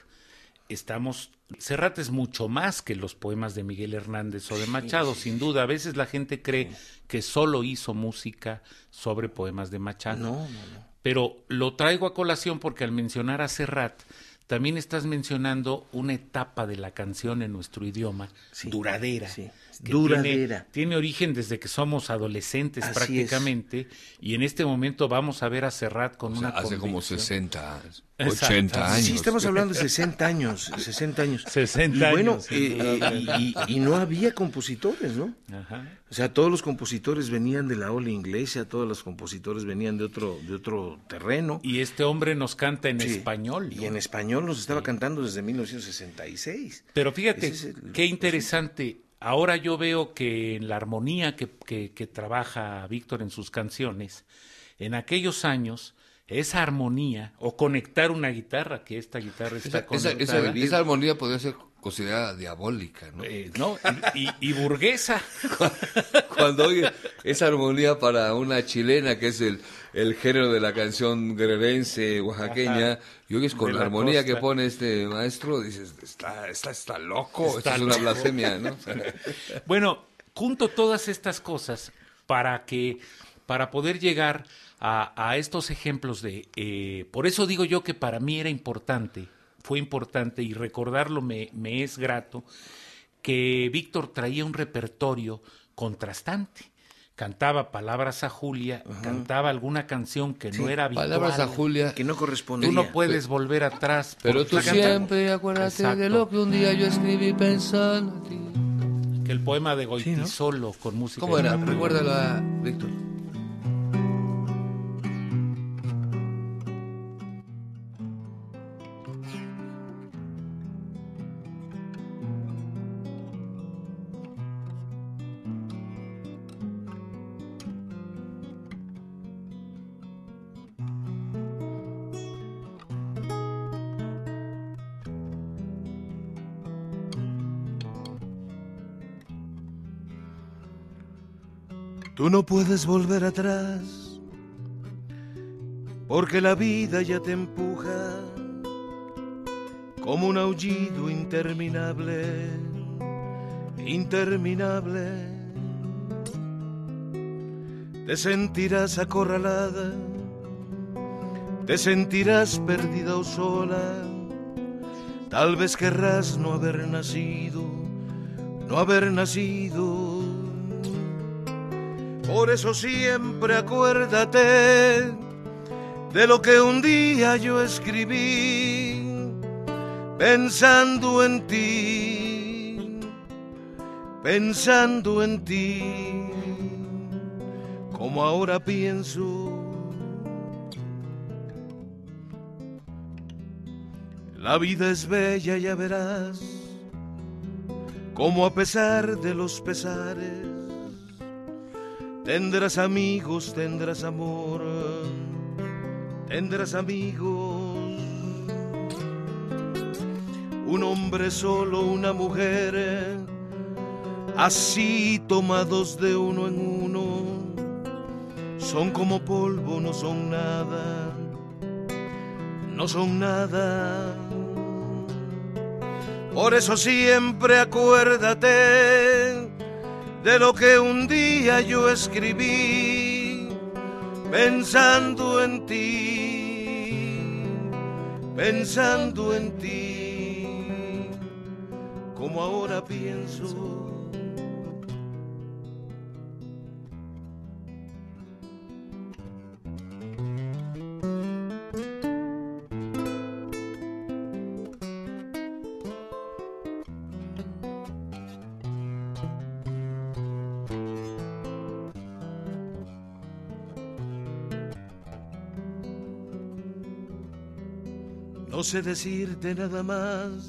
Serrat es mucho más que los poemas de Miguel Hernández o de Machado, sin duda. A veces la gente cree que solo hizo música sobre poemas de Machado. No. Pero lo traigo a colación porque al mencionar a Serrat, también estás mencionando una etapa de la canción en nuestro idioma, duradera. Sí. Duradera. Tiene origen desde que somos adolescentes prácticamente, y en este momento vamos a ver a Serrat con una hace convicción. como 60, Exacto. 80 años. Sí, estamos hablando de 60 años. 60 años. 60 y bueno, años. y no había compositores, ¿no? Ajá. O sea, todos los compositores venían de la ola inglesa, todos los compositores venían de otro terreno. Y este hombre nos canta en español, ¿no? Y en español nos estaba cantando desde 1966. Pero fíjate, qué pues, interesante. Ahora yo veo que en la armonía que trabaja Víctor en sus canciones, en aquellos años, esa armonía, o conectar una guitarra, que esta guitarra está conectada. Esa armonía podría ser considerada diabólica, ¿no? ¿No? Y burguesa. Cuando oye esa armonía para una chilena, que es el género de la canción guerrerense, oaxaqueña, y oyes con la armonía que pone este maestro, dices, está loco, esto es una blasfemia, ¿no? Bueno, junto todas estas cosas para poder llegar a estos ejemplos por eso digo yo que para mí fue importante y recordarlo me es grato, que Víctor traía un repertorio contrastante. Cantaba Palabras a Julia, cantaba alguna canción que no era habitual. Palabras a Julia. Que no correspondía. Tú no puedes volver atrás. Pero tú siempre acuérdate de lo que un día yo escribí pensando en ti. Que el poema de Goitisolo con música. ¿Cómo era? Recuérdala, Víctor. Tú no puedes volver atrás, porque la vida ya te empuja como un aullido interminable, interminable. Te sentirás acorralada, te sentirás perdida o sola, tal vez querrás no haber nacido, no haber nacido. Por eso siempre acuérdate de lo que un día yo escribí, pensando en ti, pensando en ti, como ahora pienso. La vida es bella, ya verás, como a pesar de los pesares, tendrás amigos, tendrás amor, tendrás amigos. Un hombre solo, una mujer, así tomados de uno en uno, son como polvo, no son nada, no son nada. Por eso siempre acuérdate de lo que un día yo escribí, pensando en ti, pensando en ti, como ahora pienso. No sé decirte nada más,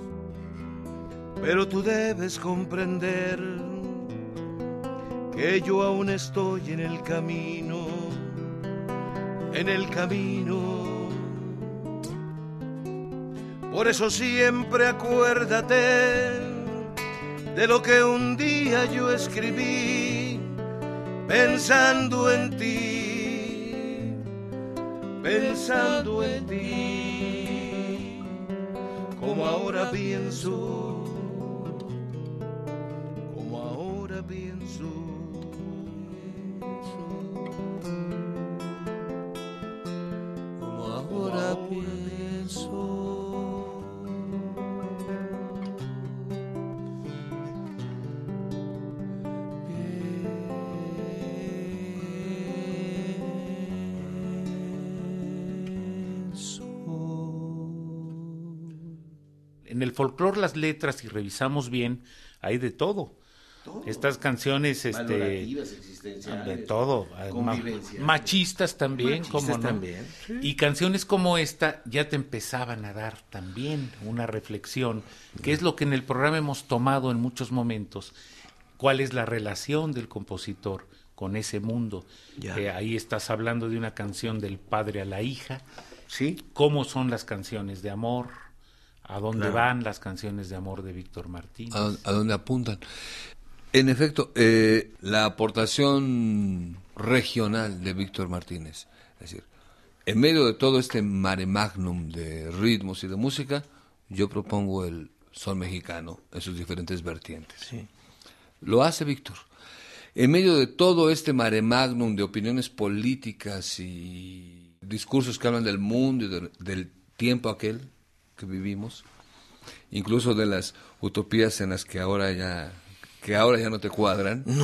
pero tú debes comprender que yo aún estoy en el camino, en el camino. Por eso siempre acuérdate de lo que un día yo escribí, pensando en ti, pensando en ti. Como ahora pienso, como ahora pienso, como ahora pienso. En el folclore las letras, si revisamos bien, hay de todo. Estas canciones valorativas, existenciales, de todo, machistas también, como no. También, sí. Y canciones como esta ya te empezaban a dar también una reflexión, que es lo que en el programa hemos tomado en muchos momentos, cuál es la relación del compositor con ese mundo. Ahí estás hablando de una canción del padre a la hija, sí, cómo son las canciones de amor, a dónde van las canciones de amor de Víctor Martínez. A dónde apuntan. En efecto, la aportación regional de Víctor Martínez, es decir, en medio de todo este mare magnum de ritmos y de música, yo propongo el son mexicano en sus diferentes vertientes. Sí. Lo hace Víctor. En medio de todo este mare magnum de opiniones políticas y discursos que hablan del mundo y del tiempo aquel que vivimos, incluso de las utopías en las que ahora ya no te cuadran. No.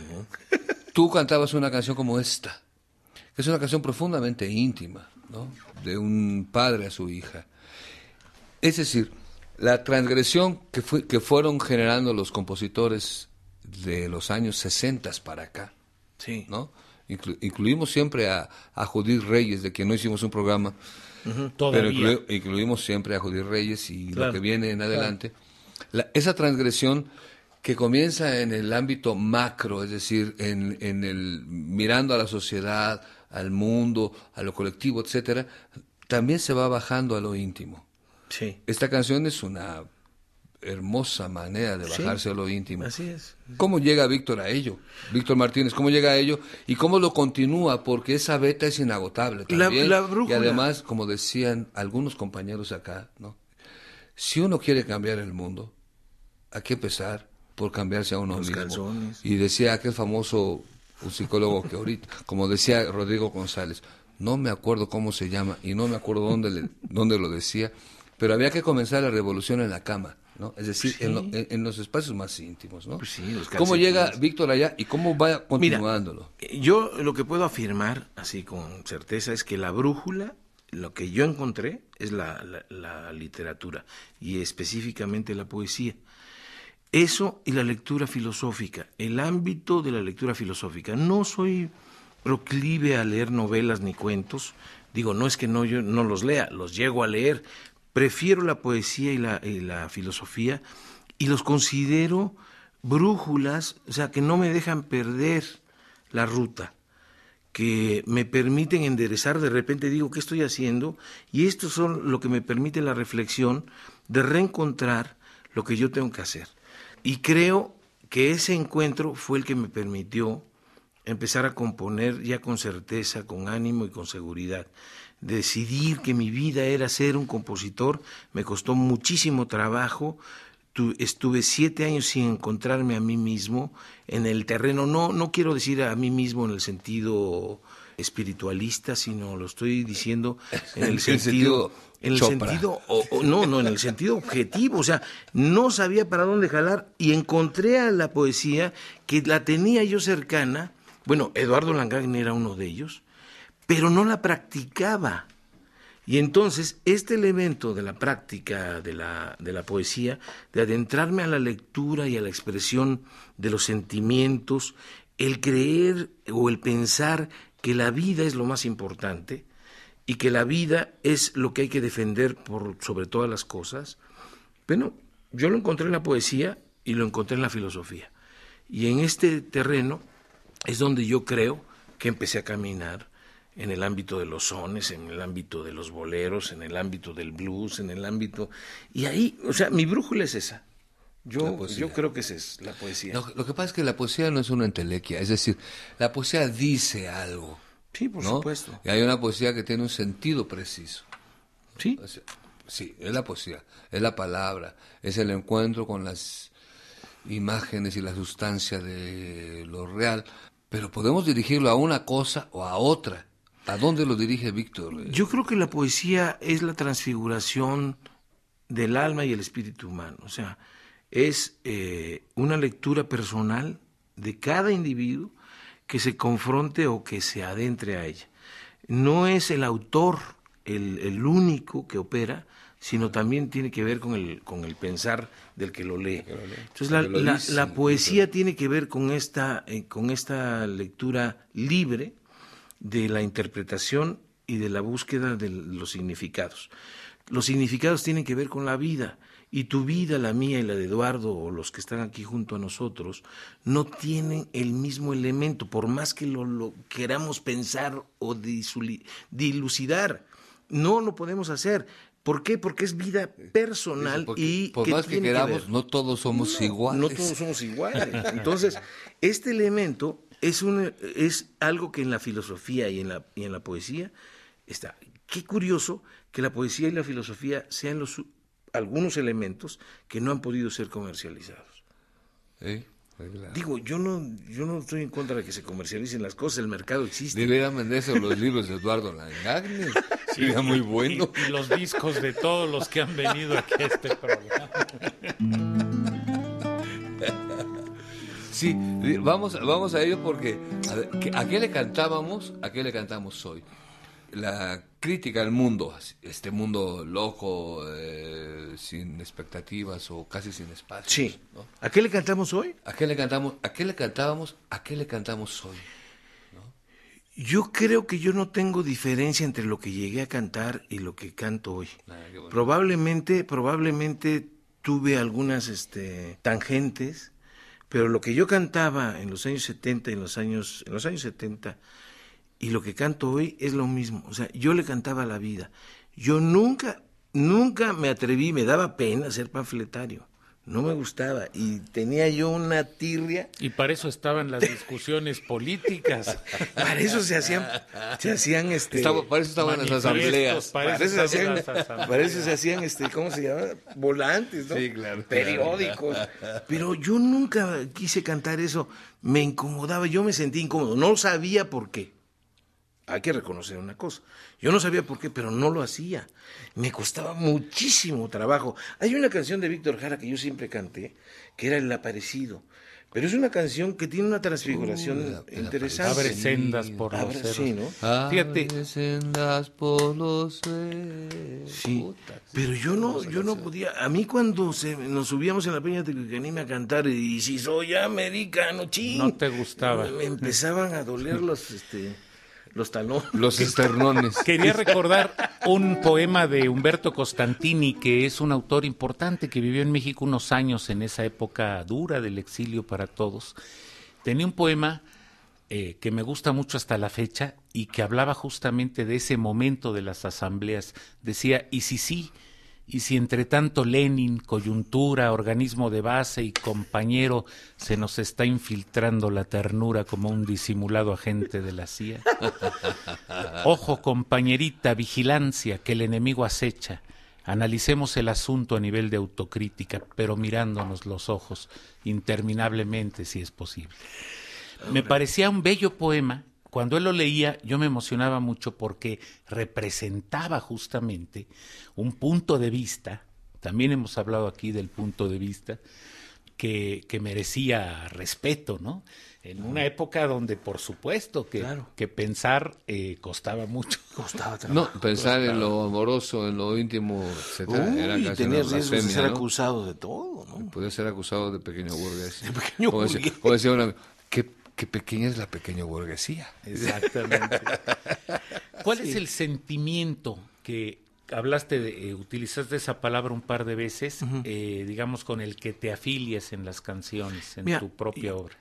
Tú cantabas una canción como esta, que es una canción profundamente íntima, ¿no? De un padre a su hija. Es decir, la transgresión que fueron generando los compositores de los años 60 para acá, Sí. ¿no? Incluimos siempre a Judith Reyes, de quien no hicimos un programa, pero incluimos siempre a Judith Reyes y claro, lo que viene en adelante. Esa transgresión que comienza en el ámbito macro, es decir, en el mirando a la sociedad, al mundo, a lo colectivo, etcétera, también se va bajando a lo íntimo. Sí. Esta canción es una hermosa manera de bajarse a lo íntimo. Así es. ¿Cómo llega Víctor a ello? Víctor Martínez, ¿cómo llega a ello? ¿Y cómo lo continúa? Porque esa beta es inagotable también. La brújula. Y además, como decían algunos compañeros acá, ¿no? Si uno quiere cambiar el mundo, hay que empezar por cambiarse a uno Los mismo. calzones. Y decía aquel famoso un psicólogo que ahorita, como decía Rodrigo González, no me acuerdo cómo se llama y no me acuerdo dónde lo decía, pero había que comenzar la revolución en la cama, ¿no? Es decir, Sí. en los espacios más íntimos, ¿no? Pues sí, los ¿Cómo calcetines. llega Víctor allá y cómo va continuándolo? Yo lo que puedo afirmar, así con certeza, es que la brújula lo que yo encontré es la literatura y específicamente la poesía. Eso y la lectura filosófica, el ámbito de la lectura filosófica. No soy proclive a leer novelas ni cuentos. Digo, no es que yo no los lea, los llego a leer. Prefiero la poesía y la filosofía y los considero brújulas, o sea, que no me dejan perder la ruta, que me permiten enderezar. De repente digo, ¿qué estoy haciendo? Y esto son lo que me permite la reflexión de reencontrar lo que yo tengo que hacer. Y creo que ese encuentro fue el que me permitió empezar a componer ya con certeza, con ánimo y con seguridad. Decidir que mi vida era ser un compositor me costó muchísimo trabajo. Estuve 7 años sin encontrarme a mí mismo en el terreno, no quiero decir a mí mismo en el sentido espiritualista, sino lo estoy diciendo en el sentido en el sentido en el sentido objetivo, o sea, no sabía para dónde jalar y encontré a la poesía que la tenía yo cercana. Bueno, Eduardo Langagni era uno de ellos, pero no la practicaba. Y entonces, este elemento de la práctica de la poesía, de adentrarme a la lectura y a la expresión de los sentimientos, el creer o el pensar que la vida es lo más importante y que la vida es lo que hay que defender por sobre todas las cosas, bueno, yo lo encontré en la poesía y lo encontré en la filosofía. Y en este terreno es donde yo creo que empecé a caminar, en el ámbito de los sones, en el ámbito de los boleros, en el ámbito del blues, en el ámbito... Y ahí, o sea, mi brújula es esa. Yo creo que esa es la poesía. Lo que pasa es que la poesía no es una entelequia, es decir, la poesía dice algo. Sí, por supuesto. Y hay una poesía que tiene un sentido preciso. Sí. Sí, es la poesía, es la palabra, es el encuentro con las imágenes y la sustancia de lo real, pero podemos dirigirlo a una cosa o a otra. ¿A dónde lo dirige Víctor? Yo creo que la poesía es la transfiguración del alma y el espíritu humano. O sea, es una lectura personal de cada individuo que se confronte o que se adentre a ella. No es el autor el único que opera, sino también tiene que ver con el pensar del que lo lee. Entonces la poesía tiene que ver con esta lectura libre de la interpretación y de la búsqueda de los significados. Los significados tienen que ver con la vida, y tu vida, la mía y la de Eduardo, o los que están aquí junto a nosotros, no tienen el mismo elemento, por más que lo queramos pensar o dilucidar. No lo podemos hacer. ¿Por qué? Porque es vida personal y por más que queramos, no todos somos iguales. No todos somos iguales. Entonces, este elemento es algo que en la filosofía y en la poesía está. Qué curioso que la poesía y la filosofía sean algunos elementos que no han podido ser comercializados. Claro. Digo, yo no estoy en contra de que se comercialicen las cosas, el mercado existe. Deberían venderse los libros de Eduardo Langagni. Sería muy bueno. Y los discos de todos los que han venido aquí a este programa. Sí, vamos a ello porque ¿a qué le cantábamos? ¿A qué le cantamos hoy? La crítica al mundo, este mundo loco, sin expectativas o casi sin espacio. Sí. ¿No? ¿A qué le cantamos hoy? ¿A qué le cantábamos? ¿A qué le cantamos hoy? ¿No? Yo creo que yo no tengo diferencia entre lo que llegué a cantar y lo que canto hoy. Bueno. Probablemente tuve algunas tangentes, pero lo que yo cantaba en los años 70, en los años 70, y lo que canto hoy es lo mismo. O sea, yo le cantaba a la vida. Yo nunca me atreví, me daba pena ser panfletario. No me gustaba y tenía yo una tirria. Y para eso estaban las discusiones políticas. Para eso se hacían para eso estaban las asambleas. Para eso se hacían ¿cómo se llama? Volantes, ¿no? Sí, claro. Periódicos. Pero yo nunca quise cantar eso. Me incomodaba, yo me sentí incómodo. No sabía por qué. Hay que reconocer una cosa. Yo no sabía por qué, pero no lo hacía. Me costaba muchísimo trabajo. Hay una canción de Víctor Jara que yo siempre canté, que era El Aparecido. Pero es una canción que tiene una transfiguración interesante. Abre sendas por los Abre, cerros. sí, ¿no? Fíjate. Abre sendas por los cerros. Sí, pero yo no podía. A mí cuando nos subíamos en la Peña Tecuicanime a cantar y si soy americano, ching, No te gustaba. me empezaban a doler los talones. Los esternones. Quería recordar un poema de Humberto Costantini, que es un autor importante que vivió en México unos años en esa época dura del exilio para todos. Tenía un poema que me gusta mucho hasta la fecha y que hablaba justamente de ese momento de las asambleas. Decía, y si entre tanto Lenin, coyuntura, organismo de base y compañero, se nos está infiltrando la ternura como un disimulado agente de la CIA. Ojo, compañerita, vigilancia, que el enemigo acecha. Analicemos el asunto a nivel de autocrítica, pero mirándonos los ojos interminablemente, si es posible. Me parecía un bello poema. Cuando él lo leía, yo me emocionaba mucho porque representaba justamente un punto de vista, también hemos hablado aquí del punto de vista, que merecía respeto, ¿no? En una época donde, por supuesto, que pensar costaba mucho. Costaba trabajo. No, pensar en lo amoroso, en lo íntimo, etcétera, era Y casi tener una riesgos de blasfemia, ser ¿no? acusado de todo, ¿no? Podía ser acusado de pequeño burgués. De pequeño burgués. O decía un amigo, qué pequeña es la pequeña burguesía. Exactamente. ¿Cuál es el sentimiento que hablaste de, utilizaste esa palabra un par de veces, digamos, con el que te afilias en las canciones, en tu propia obra?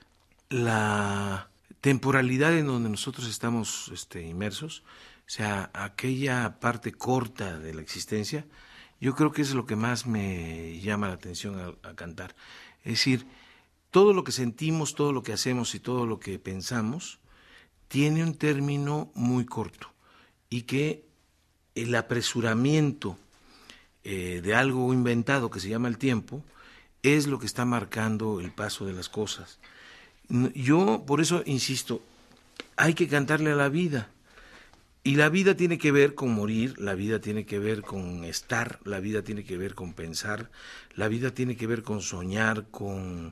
La temporalidad en donde nosotros estamos inmersos, o sea, aquella parte corta de la existencia, yo creo que es lo que más me llama la atención a cantar. Es decir, todo lo que sentimos, todo lo que hacemos y todo lo que pensamos tiene un término muy corto y que el apresuramiento de algo inventado que se llama el tiempo es lo que está marcando el paso de las cosas. Yo por eso insisto, hay que cantarle a la vida. Y la vida tiene que ver con morir, la vida tiene que ver con estar, la vida tiene que ver con pensar, la vida tiene que ver con soñar, con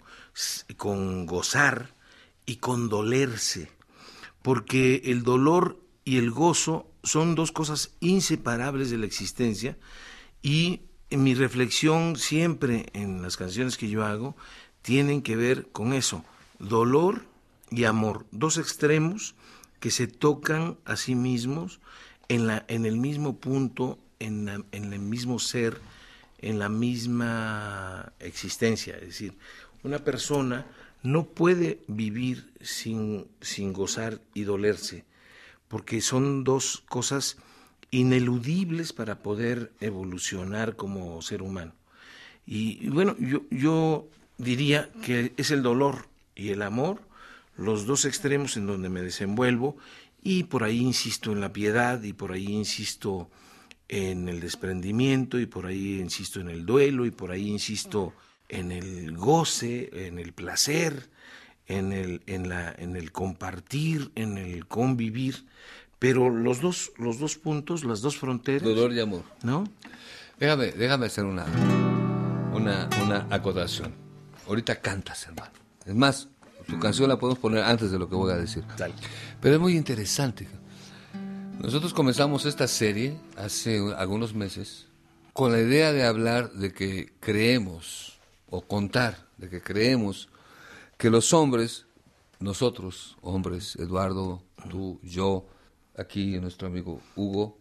gozar y con dolerse. Porque el dolor y el gozo son dos cosas inseparables de la existencia y mi reflexión siempre en las canciones que yo hago tienen que ver con eso, dolor y amor, dos extremos que se tocan a sí mismos en el mismo punto, en el mismo ser, en la misma existencia. Es decir, una persona no puede vivir sin gozar y dolerse, porque son dos cosas ineludibles para poder evolucionar como ser humano. Y bueno, yo diría que es el dolor y el amor los dos extremos en donde me desenvuelvo, y por ahí insisto en la piedad, y por ahí insisto en el desprendimiento, y por ahí insisto en el duelo, y por ahí insisto en el goce, en el placer, en el compartir, en el convivir, pero los dos puntos, las dos fronteras. Dolor y amor. ¿No? Déjame hacer una acotación. Ahorita cantas, hermano. Es más, tu canción la podemos poner antes de lo que voy a decir. Dale. Pero es muy interesante. Nosotros comenzamos esta serie hace algunos meses con la idea de hablar de que creemos, o contar de que creemos que los hombres, nosotros, hombres, Eduardo, tú, yo, aquí nuestro amigo Hugo,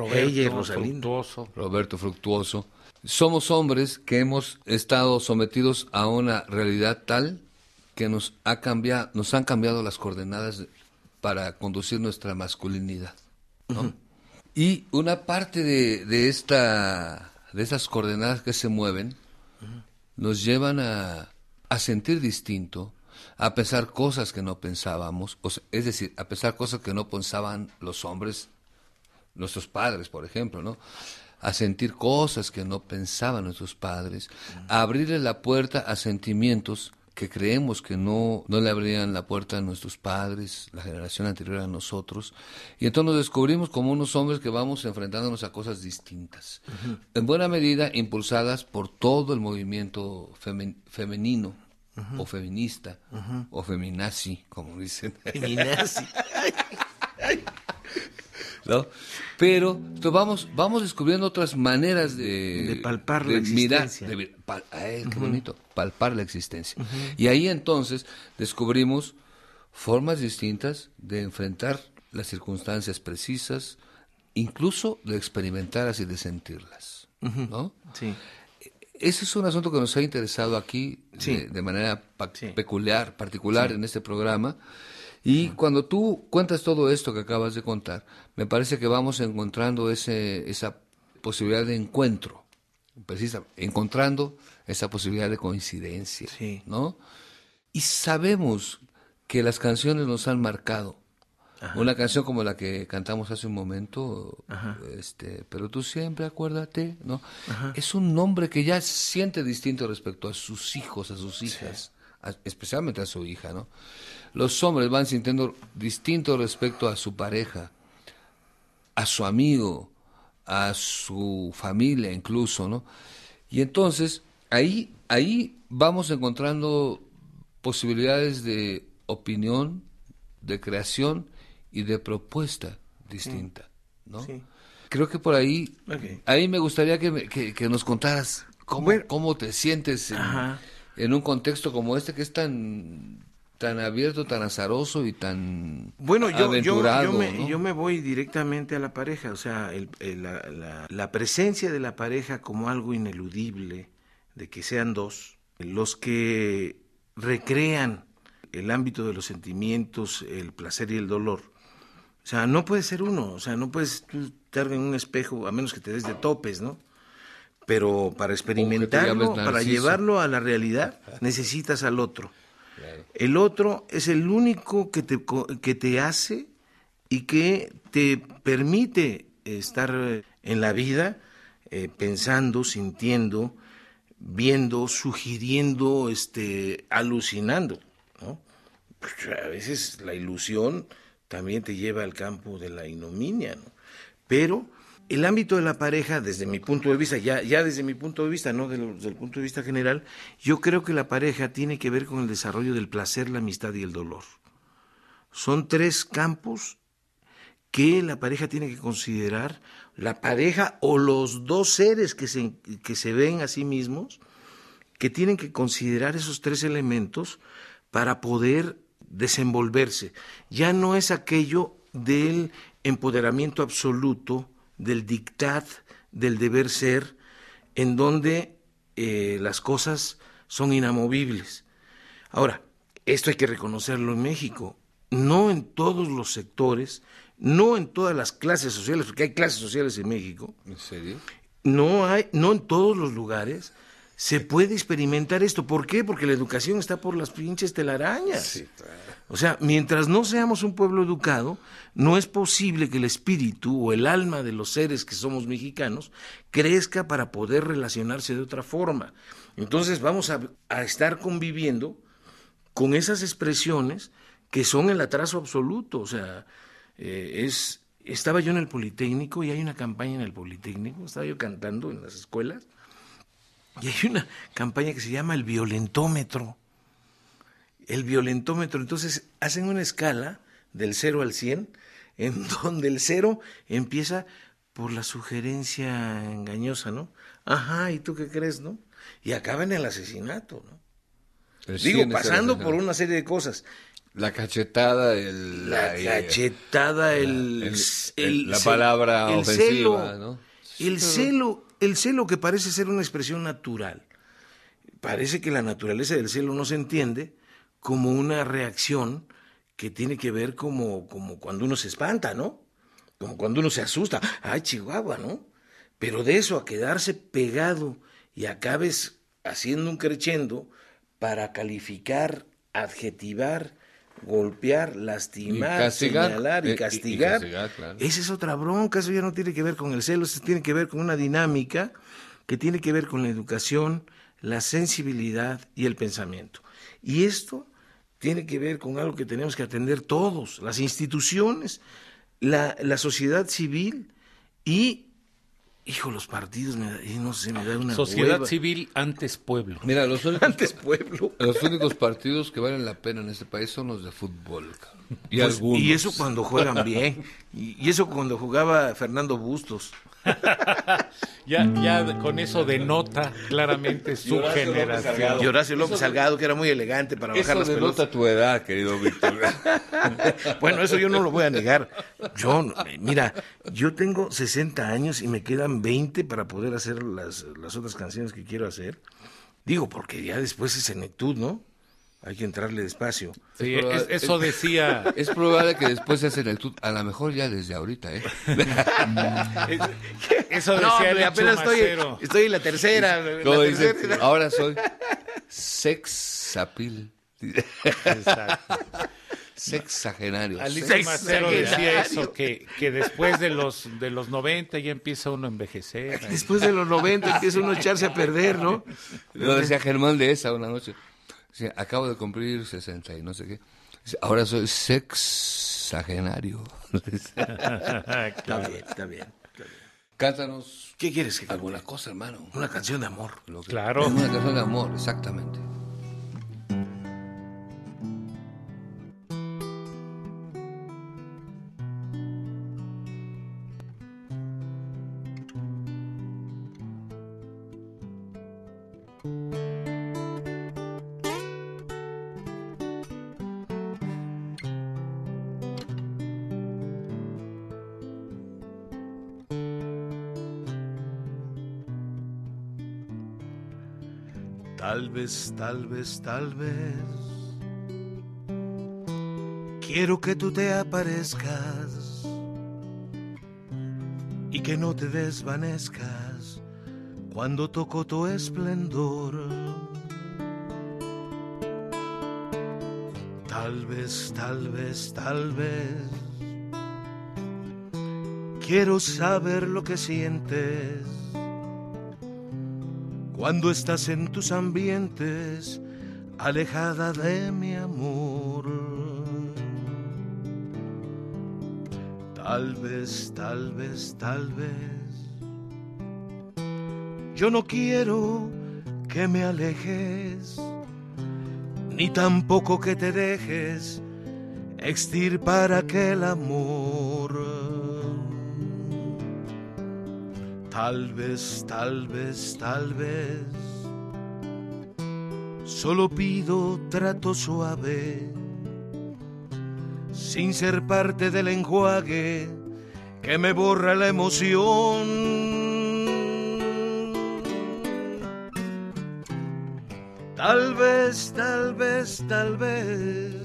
Roberto Fructuoso, somos hombres que hemos estado sometidos a una realidad tal que nos han cambiado las coordenadas para conducir nuestra masculinidad, ¿no? Uh-huh. Y una parte de esas coordenadas que se mueven nos llevan a sentir distinto, a pensar cosas que no pensábamos, es decir, a pensar cosas que no pensaban los hombres, nuestros padres, por ejemplo, ¿no? A sentir cosas que no pensaban nuestros padres, a abrirle la puerta a sentimientos que creemos que no le abrían la puerta a nuestros padres, la generación anterior a nosotros, y entonces nos descubrimos como unos hombres que vamos enfrentándonos a cosas distintas, en buena medida impulsadas por todo el movimiento femenino o feminista, o feminazi, como dicen. Feminazi. ¿No? Pero vamos descubriendo otras maneras de palpar la existencia. Qué bonito, palpar la existencia. Y ahí entonces descubrimos formas distintas de enfrentar las circunstancias precisas, incluso de experimentarlas y de sentirlas, ¿no? Sí. Ese es un asunto que nos ha interesado aquí de manera particular en este programa. Y cuando tú cuentas todo esto que acabas de contar, me parece que vamos encontrando esa posibilidad de encuentro, encontrando esa posibilidad de coincidencia, ¿no? Y sabemos que las canciones nos han marcado. Una canción como la que cantamos hace un momento, pero tú siempre acuérdate, ¿no? Es un nombre que ya siente distinto respecto a sus hijos, a sus hijas, especialmente a su hija, ¿no? Los hombres van sintiendo distinto respecto a su pareja, a su amigo, a su familia incluso, ¿no? Y entonces ahí vamos encontrando posibilidades de opinión, de creación y de propuesta distinta, ¿no? Sí. Creo que por ahí, ahí me gustaría que nos contaras cómo te sientes en un contexto como este que es tan abierto, tan azaroso y tan aventurado. Yo me voy directamente a la pareja, o sea, la presencia de la pareja como algo ineludible, de que sean dos, los que recrean el ámbito de los sentimientos, el placer y el dolor. O sea, no puede ser uno, o sea, no puedes tú estar en un espejo, a menos que te des de topes, ¿no? Pero para experimentarlo, para llevarlo a la realidad, necesitas al otro. Claro. El otro es el único que te hace y que te permite estar en la vida pensando, sintiendo, viendo, sugiriendo, alucinando, ¿no? Pues a veces la ilusión también te lleva al campo de la ignominia, ¿no? Pero el ámbito de la pareja, desde mi punto de vista, ya desde mi punto de vista, no desde el punto de vista general, yo creo que la pareja tiene que ver con el desarrollo del placer, la amistad y el dolor. Son tres campos que la pareja tiene que considerar, la pareja o los dos seres que se ven a sí mismos, que tienen que considerar esos tres elementos para poder desenvolverse. Ya no es aquello del empoderamiento absoluto, del dictat, del deber ser, en donde las cosas son inamovibles. Ahora, esto hay que reconocerlo en México, no en todos los sectores, no en todas las clases sociales, porque hay clases sociales en México. ¿En serio? No en todos los lugares se puede experimentar esto. ¿Por qué? Porque la educación está por las pinches telarañas. Sí, claro. O sea, mientras no seamos un pueblo educado, no es posible que el espíritu o el alma de los seres que somos mexicanos crezca para poder relacionarse de otra forma. Entonces vamos a estar conviviendo con esas expresiones que son el atraso absoluto. O sea, estaba yo en el Politécnico y hay una campaña en el Politécnico, estaba yo cantando en las escuelas y hay una campaña que se llama el violentómetro. El violentómetro, entonces hacen una escala del 0 al 100, en donde el 0 empieza por la sugerencia engañosa, ¿no? Ajá, ¿y tú qué crees, no? Y acaba en el asesinato, ¿no? Digo, pasando por una serie de cosas. La cachetada, la palabra ofensiva, celo, ¿no? El celo que parece ser una expresión natural. Parece que la naturaleza del celo no se entiende como una reacción que tiene que ver como cuando uno se espanta, ¿no? Como cuando uno se asusta. ¡Ay, Chihuahua!, ¿no? Pero de eso a quedarse pegado y acabes haciendo un crescendo para calificar, adjetivar, golpear, lastimar, señalar y castigar, claro. Esa es otra bronca. Eso ya no tiene que ver con el celo, eso tiene que ver con una dinámica que tiene que ver con la educación, la sensibilidad y el pensamiento. Y esto tiene que ver con algo que tenemos que atender todos, las instituciones, la sociedad civil y Hijo, los partidos, no sé, me da una Sociedad hueva. civil antes pueblo. Mira, Antes pueblo. los únicos partidos que valen la pena en este país son los de fútbol, cabrón. Y Pues, algunos. y eso cuando juegan bien. Y eso cuando jugaba Fernando Bustos. Ya con eso denota claramente su Horacio López generación. Salgado. Y Horacio López Salgado, que era muy elegante para bajar Eso las denota pelotas. tu edad, querido Víctor. Bueno, eso yo no lo voy a negar. Mira, yo tengo 60 años y me quedan 20 para poder hacer las otras canciones que quiero hacer. Digo, porque ya después es senectud, ¿no? Hay que entrarle despacio. Sí, Es probable- eso decía. Es probable que después se hacen el a lo mejor ya desde ahorita, ¿eh? Eso No, decía hombre, el apenas Chumacero. estoy en la tercera. Como la dice, tercera. ahora soy sexapil. Exacto. Sexagenario. Alicia Macero decía Sexagenario. eso, que después de los 90 ya empieza uno a envejecer. Después de los 90 empieza uno a echarse a perder, ¿no? Lo decía Germán de esa una noche. Dice, acabo de cumplir 60 y no sé qué. Dice, ahora soy sexagenario. Está bien, está bien. Cántanos ¿Qué quieres que cante? alguna cosa, hermano. Una canción de amor. Claro. Una canción de amor, exactamente. Tal vez, tal vez, tal vez. Quiero que tú te aparezcas y que no te desvanezcas cuando toco tu esplendor. Tal vez, tal vez, tal vez. Quiero saber lo que sientes cuando estás en tus ambientes, alejada de mi amor. Tal vez, tal vez, tal vez. Yo no quiero que me alejes, ni tampoco que te dejes extirpar aquel amor. Tal vez, tal vez, tal vez. Solo pido trato suave, sin ser parte del enjuague que me borra la emoción. Tal vez, tal vez, tal vez.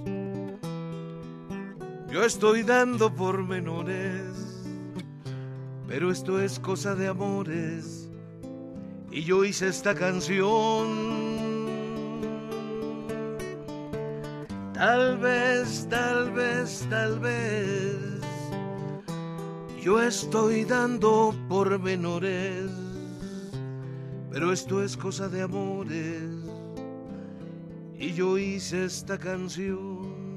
Yo estoy dando pormenores, pero esto es cosa de amores y yo hice esta canción. Tal vez, tal vez, tal vez. Yo estoy dando pormenores, pero esto es cosa de amores y yo hice esta canción.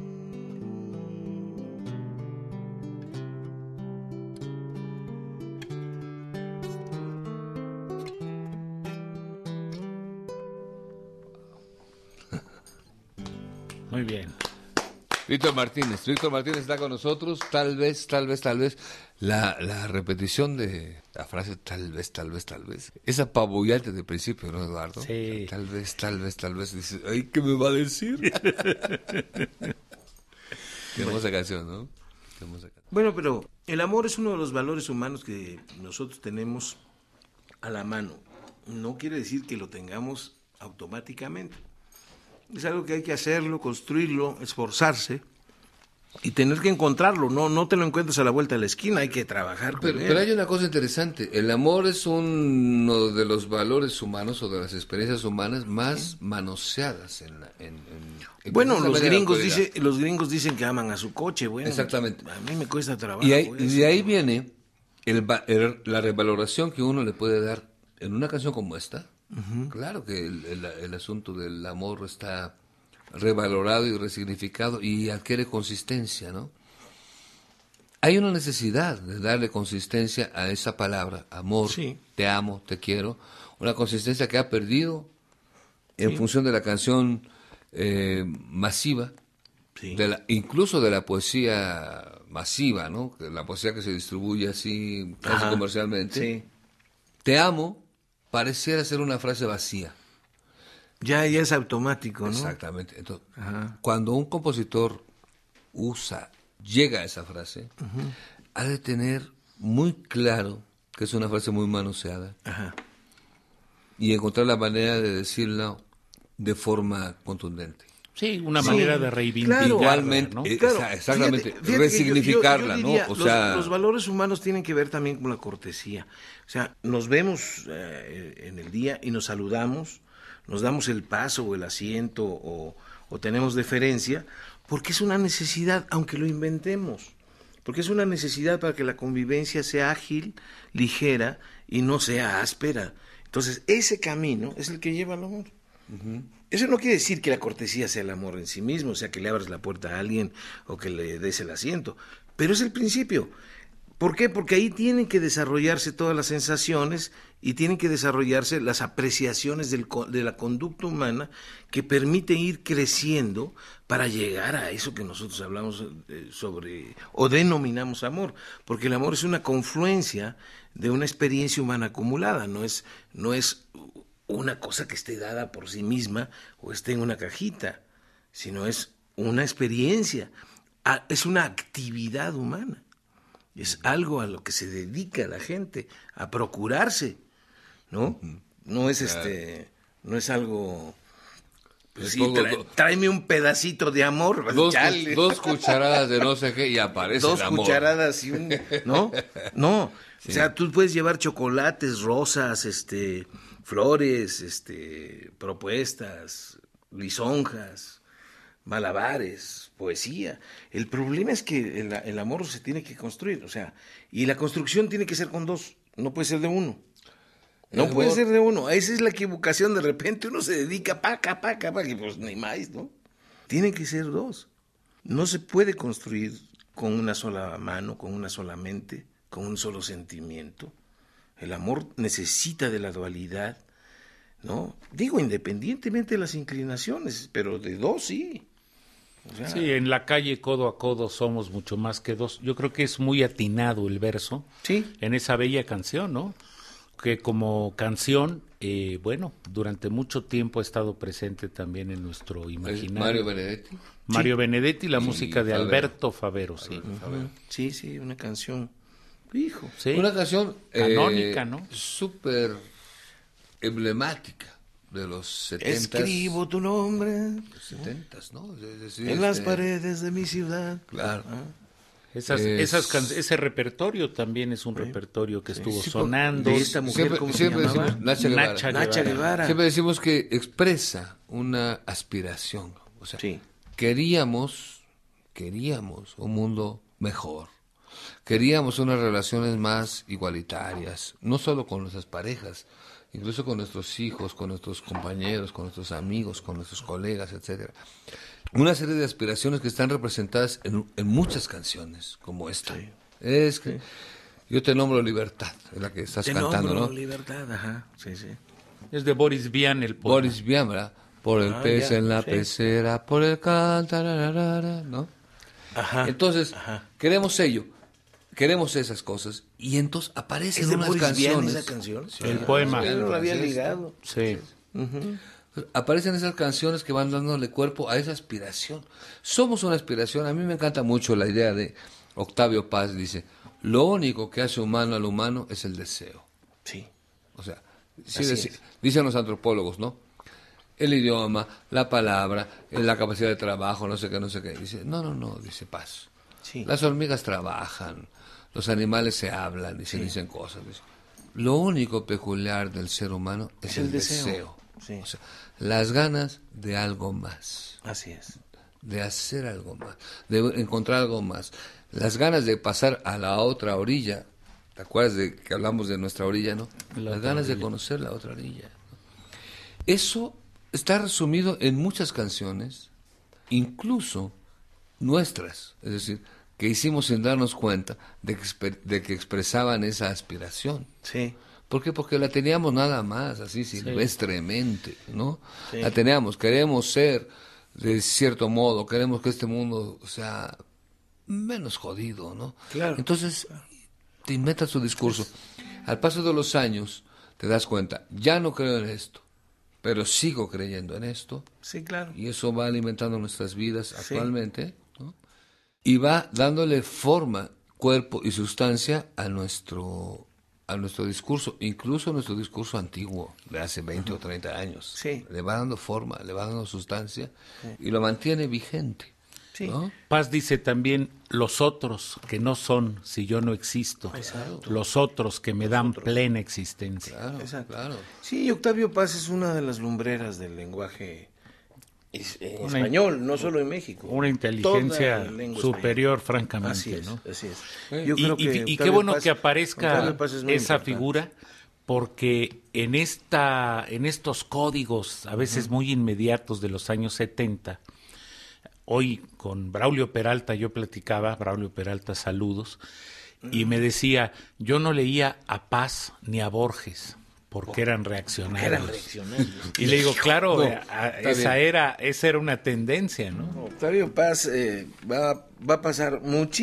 Muy bien. Víctor Martínez está con nosotros. Tal vez, tal vez, tal vez. La repetición de la frase tal vez, tal vez, tal vez. Es apabullante de principio, ¿no, Eduardo? Sí. Tal vez, tal vez, tal vez. Dices, ay, ¿qué me va a decir? Qué hermosa canción, ¿no? Qué hermosa canción. Bueno, pero el amor es uno de los valores humanos que nosotros tenemos a la mano. No quiere decir que lo tengamos automáticamente. Es algo que hay que hacerlo, construirlo, esforzarse y tener que encontrarlo. No te lo encuentras a la vuelta de la esquina, hay que trabajar con él. Pero hay una cosa interesante. El amor es uno de los valores humanos o de las experiencias humanas más manoseadas en Bueno, precisamente los gringos dicen que aman a su coche. Bueno, Exactamente. A mí me cuesta trabajo. Y eso. de ahí viene la revaloración que uno le puede dar en una canción como esta. Claro que el asunto del amor está revalorado y resignificado y adquiere consistencia, ¿no? hay una necesidad de darle consistencia a esa palabra, amor, Sí. te amo, te quiero, una consistencia que ha perdido en función de la canción masiva, Sí. incluso de la poesía masiva, ¿no? La poesía que se distribuye así casi Ajá. comercialmente. Sí. Te amo pareciera ser una frase vacía. Ya es automático, ¿no? Exactamente. Entonces, Ajá. cuando un compositor llega a esa frase, ha de tener muy claro que es una frase muy manoseada Ajá. y encontrar la manera de decirla de forma contundente. Sí, una Sí, manera de reivindicarla, claro. Igualmente, ¿no? exactamente, fíjate que resignificarla, yo diría, ¿no? O sea, los valores humanos tienen que ver también con la cortesía. O sea, nos vemos en el día y nos saludamos, nos damos el paso o el asiento o tenemos deferencia, porque es una necesidad, aunque lo inventemos, porque es una necesidad para que la convivencia sea ágil, ligera y no sea áspera. Entonces, ese camino es el que lleva al amor. Eso no quiere decir que la cortesía sea el amor en sí mismo, o sea, que le abras la puerta a alguien o que le des el asiento, pero es el principio. ¿Por qué? Porque ahí tienen que desarrollarse todas las sensaciones y tienen que desarrollarse las apreciaciones de la conducta humana que permiten ir creciendo para llegar a eso que nosotros hablamos sobre o denominamos amor, porque el amor es una confluencia de una experiencia humana acumulada, no es una cosa que esté dada por sí misma o esté en una cajita, sino es una experiencia, es una actividad humana, es algo a lo que se dedica la gente, a procurarse, ¿no? No es no es algo, pues sí, tráeme un pedacito de amor, dos cucharadas de no sé qué y aparece dos el amor. cucharadas y un, ¿no? No, Sí. o sea, tú puedes llevar chocolates, rosas, flores, propuestas, lisonjas, malabares, poesía. El problema es que el amor se tiene que construir, o sea, y la construcción tiene que ser con dos, no puede ser de uno. No puede ser de uno. Esa es la equivocación. De repente uno se dedica paca, y pues ni más, ¿no? Tienen que ser dos. No se puede construir con una sola mano, con una sola mente, con un solo sentimiento. El amor necesita de la dualidad, ¿no? Digo, independientemente de las inclinaciones, pero de dos sí. O sea, Sí, en la calle codo a codo somos mucho más que dos. Yo creo que es muy atinado el verso sí. en esa bella canción, ¿no? Que como canción, bueno, durante mucho tiempo ha estado presente también en nuestro imaginario. Mario Benedetti. Mario Sí. Benedetti, la Y música de Favero. Alberto Favero, sí. Sí, una canción. Hijo. Sí. Una canción Canónica, ¿no? súper emblemática de los 70s. Escribo tu nombre Los 70s, ¿no? Es decir, en las paredes de mi ciudad. Claro. Ese repertorio también es un repertorio que estuvo Sí, sonando. de esta mujer, ¿cómo se llamaba? decimos Nacha Guevara. Nacha Guevara. Siempre decimos que expresa una aspiración. O sea, Sí. queríamos un mundo mejor. Queríamos unas relaciones más igualitarias, no solo con nuestras parejas, incluso con nuestros hijos, con nuestros compañeros, con nuestros amigos, con nuestros colegas, etcétera. Una serie de aspiraciones que están representadas en muchas canciones, como esta. Sí. Es que yo te nombro Libertad, es la que estás Te cantando, nombro ¿no? libertad, ajá, sí. Es de Boris Vian el poema. Boris Vian, ¿verdad? Por el pez ya, en la sí. pecera, por el cantararara, ¿no? Ajá. Entonces, Ajá. queremos esas cosas, y entonces aparecen ¿Es de unas Boris Vian canciones. esa canción? El poema. Yo no lo había francés. ligado. Sí. Aparecen esas canciones que van dándole cuerpo a esa aspiración. Somos una aspiración. A mí me encanta mucho la idea de Octavio Paz, dice, lo único que hace humano al humano es el deseo. Sí. O sea, Así es. dicen los antropólogos, ¿no? El idioma, la palabra, la capacidad de trabajo, no sé qué. Dice, no, dice Paz. Sí. Las hormigas trabajan, los animales se hablan y se dicen cosas. Dice. Lo único peculiar del ser humano es el deseo. Sí. O sea, las ganas de algo más, Así es. de hacer algo más, de encontrar algo más. Las ganas de pasar a la otra orilla. ¿Te acuerdas de que hablamos de nuestra orilla, no? Las ganas de conocer la otra orilla. ¿no? Eso está resumido en muchas canciones, incluso nuestras. Es decir, que hicimos sin darnos cuenta de que expresaban esa aspiración. Sí. ¿Por qué? Porque la teníamos nada más, así silvestremente, ¿no? Sí. La teníamos, queremos ser de cierto modo, queremos que este mundo sea menos jodido, ¿no? Claro. Entonces, te inventas tu discurso. Al paso de los años, te das cuenta, ya no creo en esto, pero sigo creyendo en esto. Sí, claro. Y eso va alimentando nuestras vidas Sí. actualmente, ¿no? Y va dándole forma, cuerpo y sustancia a nuestro discurso, incluso a nuestro discurso antiguo de hace 20 o 30 años. Sí. Le va dando forma, le va dando sustancia y lo mantiene vigente. Sí. ¿No? Paz dice también, los otros que no son si yo no existo, Exacto. los otros que me dan plena existencia. Claro, Exacto. claro. Sí, Octavio Paz es una de las lumbreras del lenguaje español, no solo en México. Una inteligencia Toda la lengua superior, española. francamente, Así es, ¿no? así es. Sí. Yo creo Y qué Octavio bueno Paz- que aparezca Octavio Paz es muy esa importante. figura, porque en estos códigos a veces muy inmediatos de los años 70, hoy con Braulio Peralta yo platicaba, Braulio Peralta, saludos, y me decía, yo no leía a Paz ni a Borges, porque eran reaccionarios. Y le digo, claro, No, esa era una tendencia, ¿no? Octavio Paz va a pasar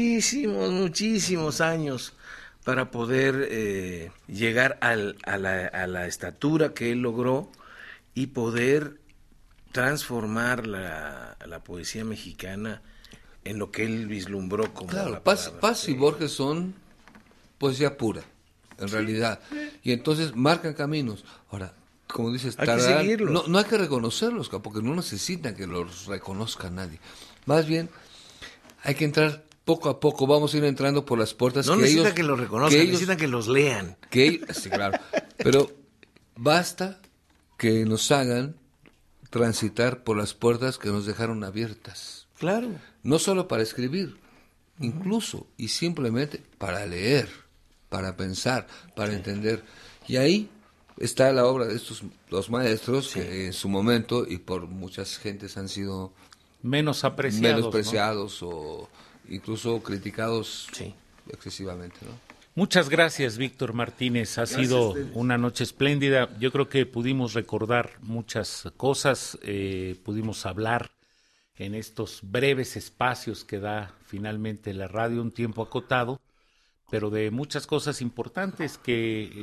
muchísimos años para poder llegar a la estatura que él logró y poder transformar la poesía mexicana en lo que él vislumbró como Claro, la Paz palabra. y Borges son poesía pura, en realidad. Y entonces marcan caminos. Ahora, como dices, Hay que seguirlos. no hay que reconocerlos, porque no necesitan que los reconozca nadie. Más bien, hay que entrar poco a poco, vamos a ir entrando por las puertas No que necesitan ellos... que lo reconozcan, necesitan que los lean. Sí, claro. Pero basta que nos hagan transitar por las puertas que nos dejaron abiertas. Claro. No solo para escribir, incluso y simplemente para leer, para pensar, para entender. Y ahí está la obra de estos dos maestros que en su momento y por muchas gentes han sido Menos apreciados. menospreciados o incluso criticados Sí. excesivamente, ¿no? Muchas gracias, Víctor Martínez. Ha sido una noche espléndida. Yo creo que pudimos recordar muchas cosas, pudimos hablar en estos breves espacios que da finalmente la radio, un tiempo acotado, pero de muchas cosas importantes que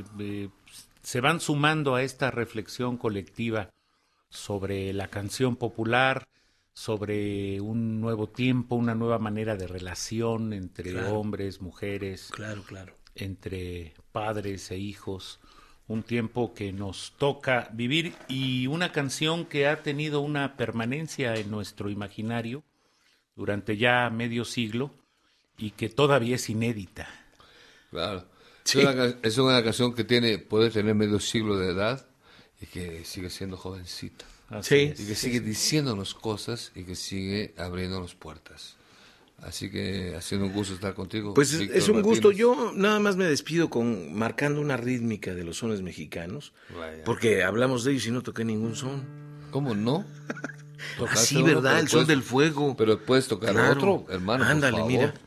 se van sumando a esta reflexión colectiva sobre la canción popular, sobre un nuevo tiempo, una nueva manera de relación entre hombres, mujeres, Claro. entre padres e hijos, un tiempo que nos toca vivir y una canción que ha tenido una permanencia en nuestro imaginario durante ya medio siglo y que todavía es inédita. Claro. Sí. Es una canción que puede tener medio siglo de edad y que sigue siendo jovencita. Así Sí. es. Y que sigue diciéndonos cosas y que sigue abriéndonos puertas. Así que ha sido un gusto estar contigo. Pues Víctor es un gusto. Martínez. Yo nada más me despido marcando una rítmica de los sones mexicanos, Vaya. porque hablamos de ellos y no toqué ningún son. ¿Cómo no? Tocaste Así, uno, ¿verdad? pero El son puedes- del fuego. Pero puedes tocar Claro. otro, hermano. por Ándale, favor. mira.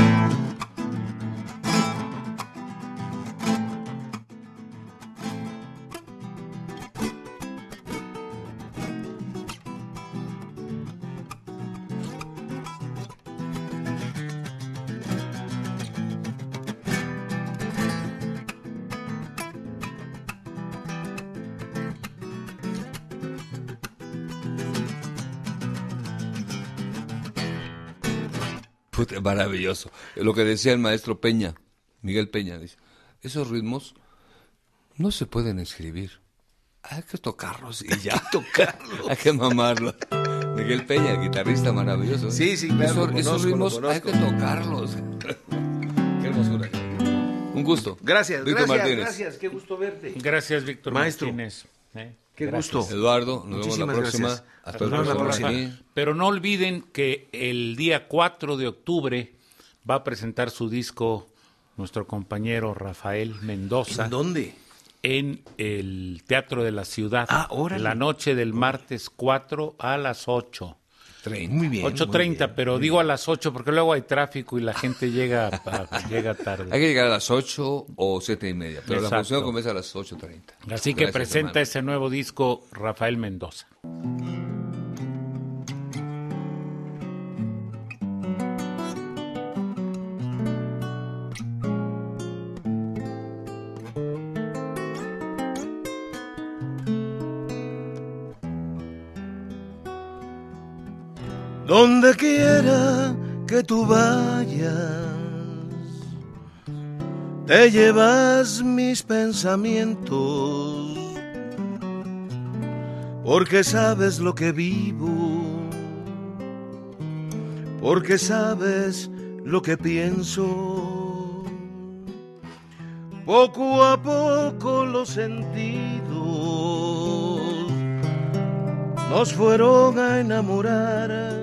Puta, maravilloso. Lo que decía el maestro Peña, Miguel Peña, dice, esos ritmos no se pueden escribir. Hay que tocarlos y ya. Hay que mamarlos. Miguel Peña, el guitarrista maravilloso. ¿eh? Sí, sí, claro, lo Esos conozco, ritmos lo conozco. hay que tocarlos. Qué hermosura. Un gusto. Gracias, Víctor gracias, Martínez. gracias. Qué gusto verte. Gracias, Víctor Maestro. Martínez. Qué Gracias. gusto. Eduardo, nos vemos la Muchísimas próxima. gracias. Hasta el Nos vemos la próximo. próxima. Sí. Pero no olviden que el día 4 de octubre va a presentar su disco nuestro compañero Rafael Mendoza ¿En dónde? en el Teatro de la Ciudad. Ah, órale. La noche del martes 4 a las 8. 30. Muy bien. 8:30, pero digo a las 8 porque luego hay tráfico y la gente llega tarde. Hay que llegar a las 8 o 7:30, pero la Exacto. función comienza a las 8:30. Así que Gracias, presenta hermano. ese nuevo disco Rafael Mendoza. Donde quiera que tú vayas, te llevas mis pensamientos, porque sabes lo que vivo, porque sabes lo que pienso. Poco a poco los sentidos nos fueron a enamorar,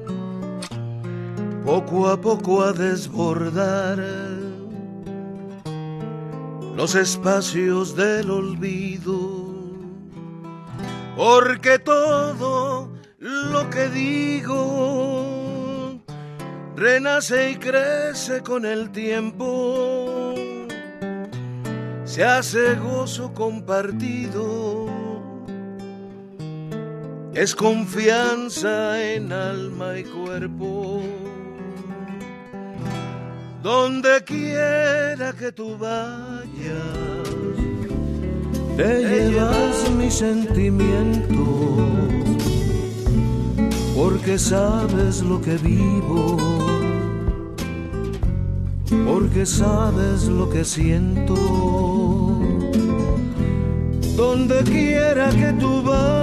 poco a poco a desbordar los espacios del olvido, porque todo lo que digo renace y crece con el tiempo, se hace gozo compartido, es confianza en alma y cuerpo. Donde quiera que tú vayas, te llevas mis sentimientos, porque sabes lo que vivo, porque sabes lo que siento. Donde quiera que tú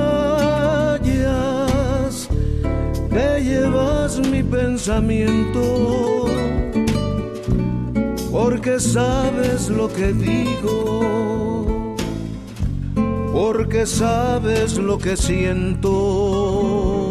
vayas, te llevas mi pensamiento, porque sabes lo que digo, porque sabes lo que siento.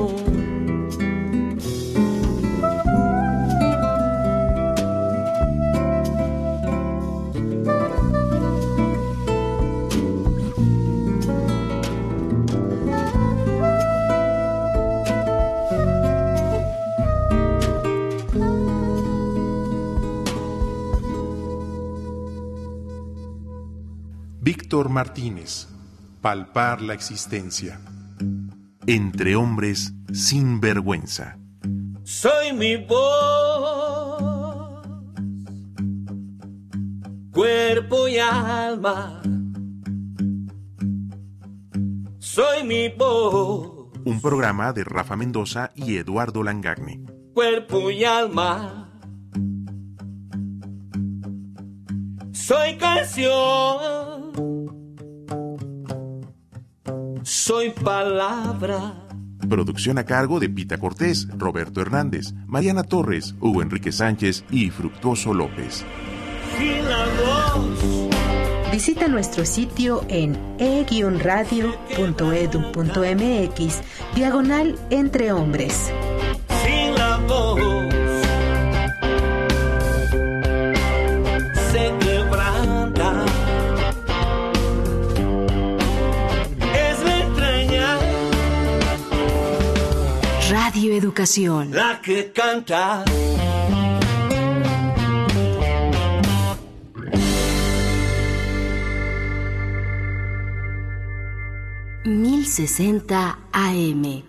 Víctor Martínez, palpar la existencia. Entre hombres sin vergüenza. Soy mi voz, cuerpo y alma. Soy mi voz, Un programa de Rafa Mendoza y Eduardo Langagne. cuerpo y alma. Soy canción, soy palabra. Producción a cargo de Pita Cortés, Roberto Hernández, Mariana Torres, Hugo Enrique Sánchez y Fructuoso López. Sin la voz, Visita nuestro sitio en e-radio.edu.mx/Entre Hombres. sin la voz, se quebranta. Es la extraña Radio Educación. la que canta. .1060 AM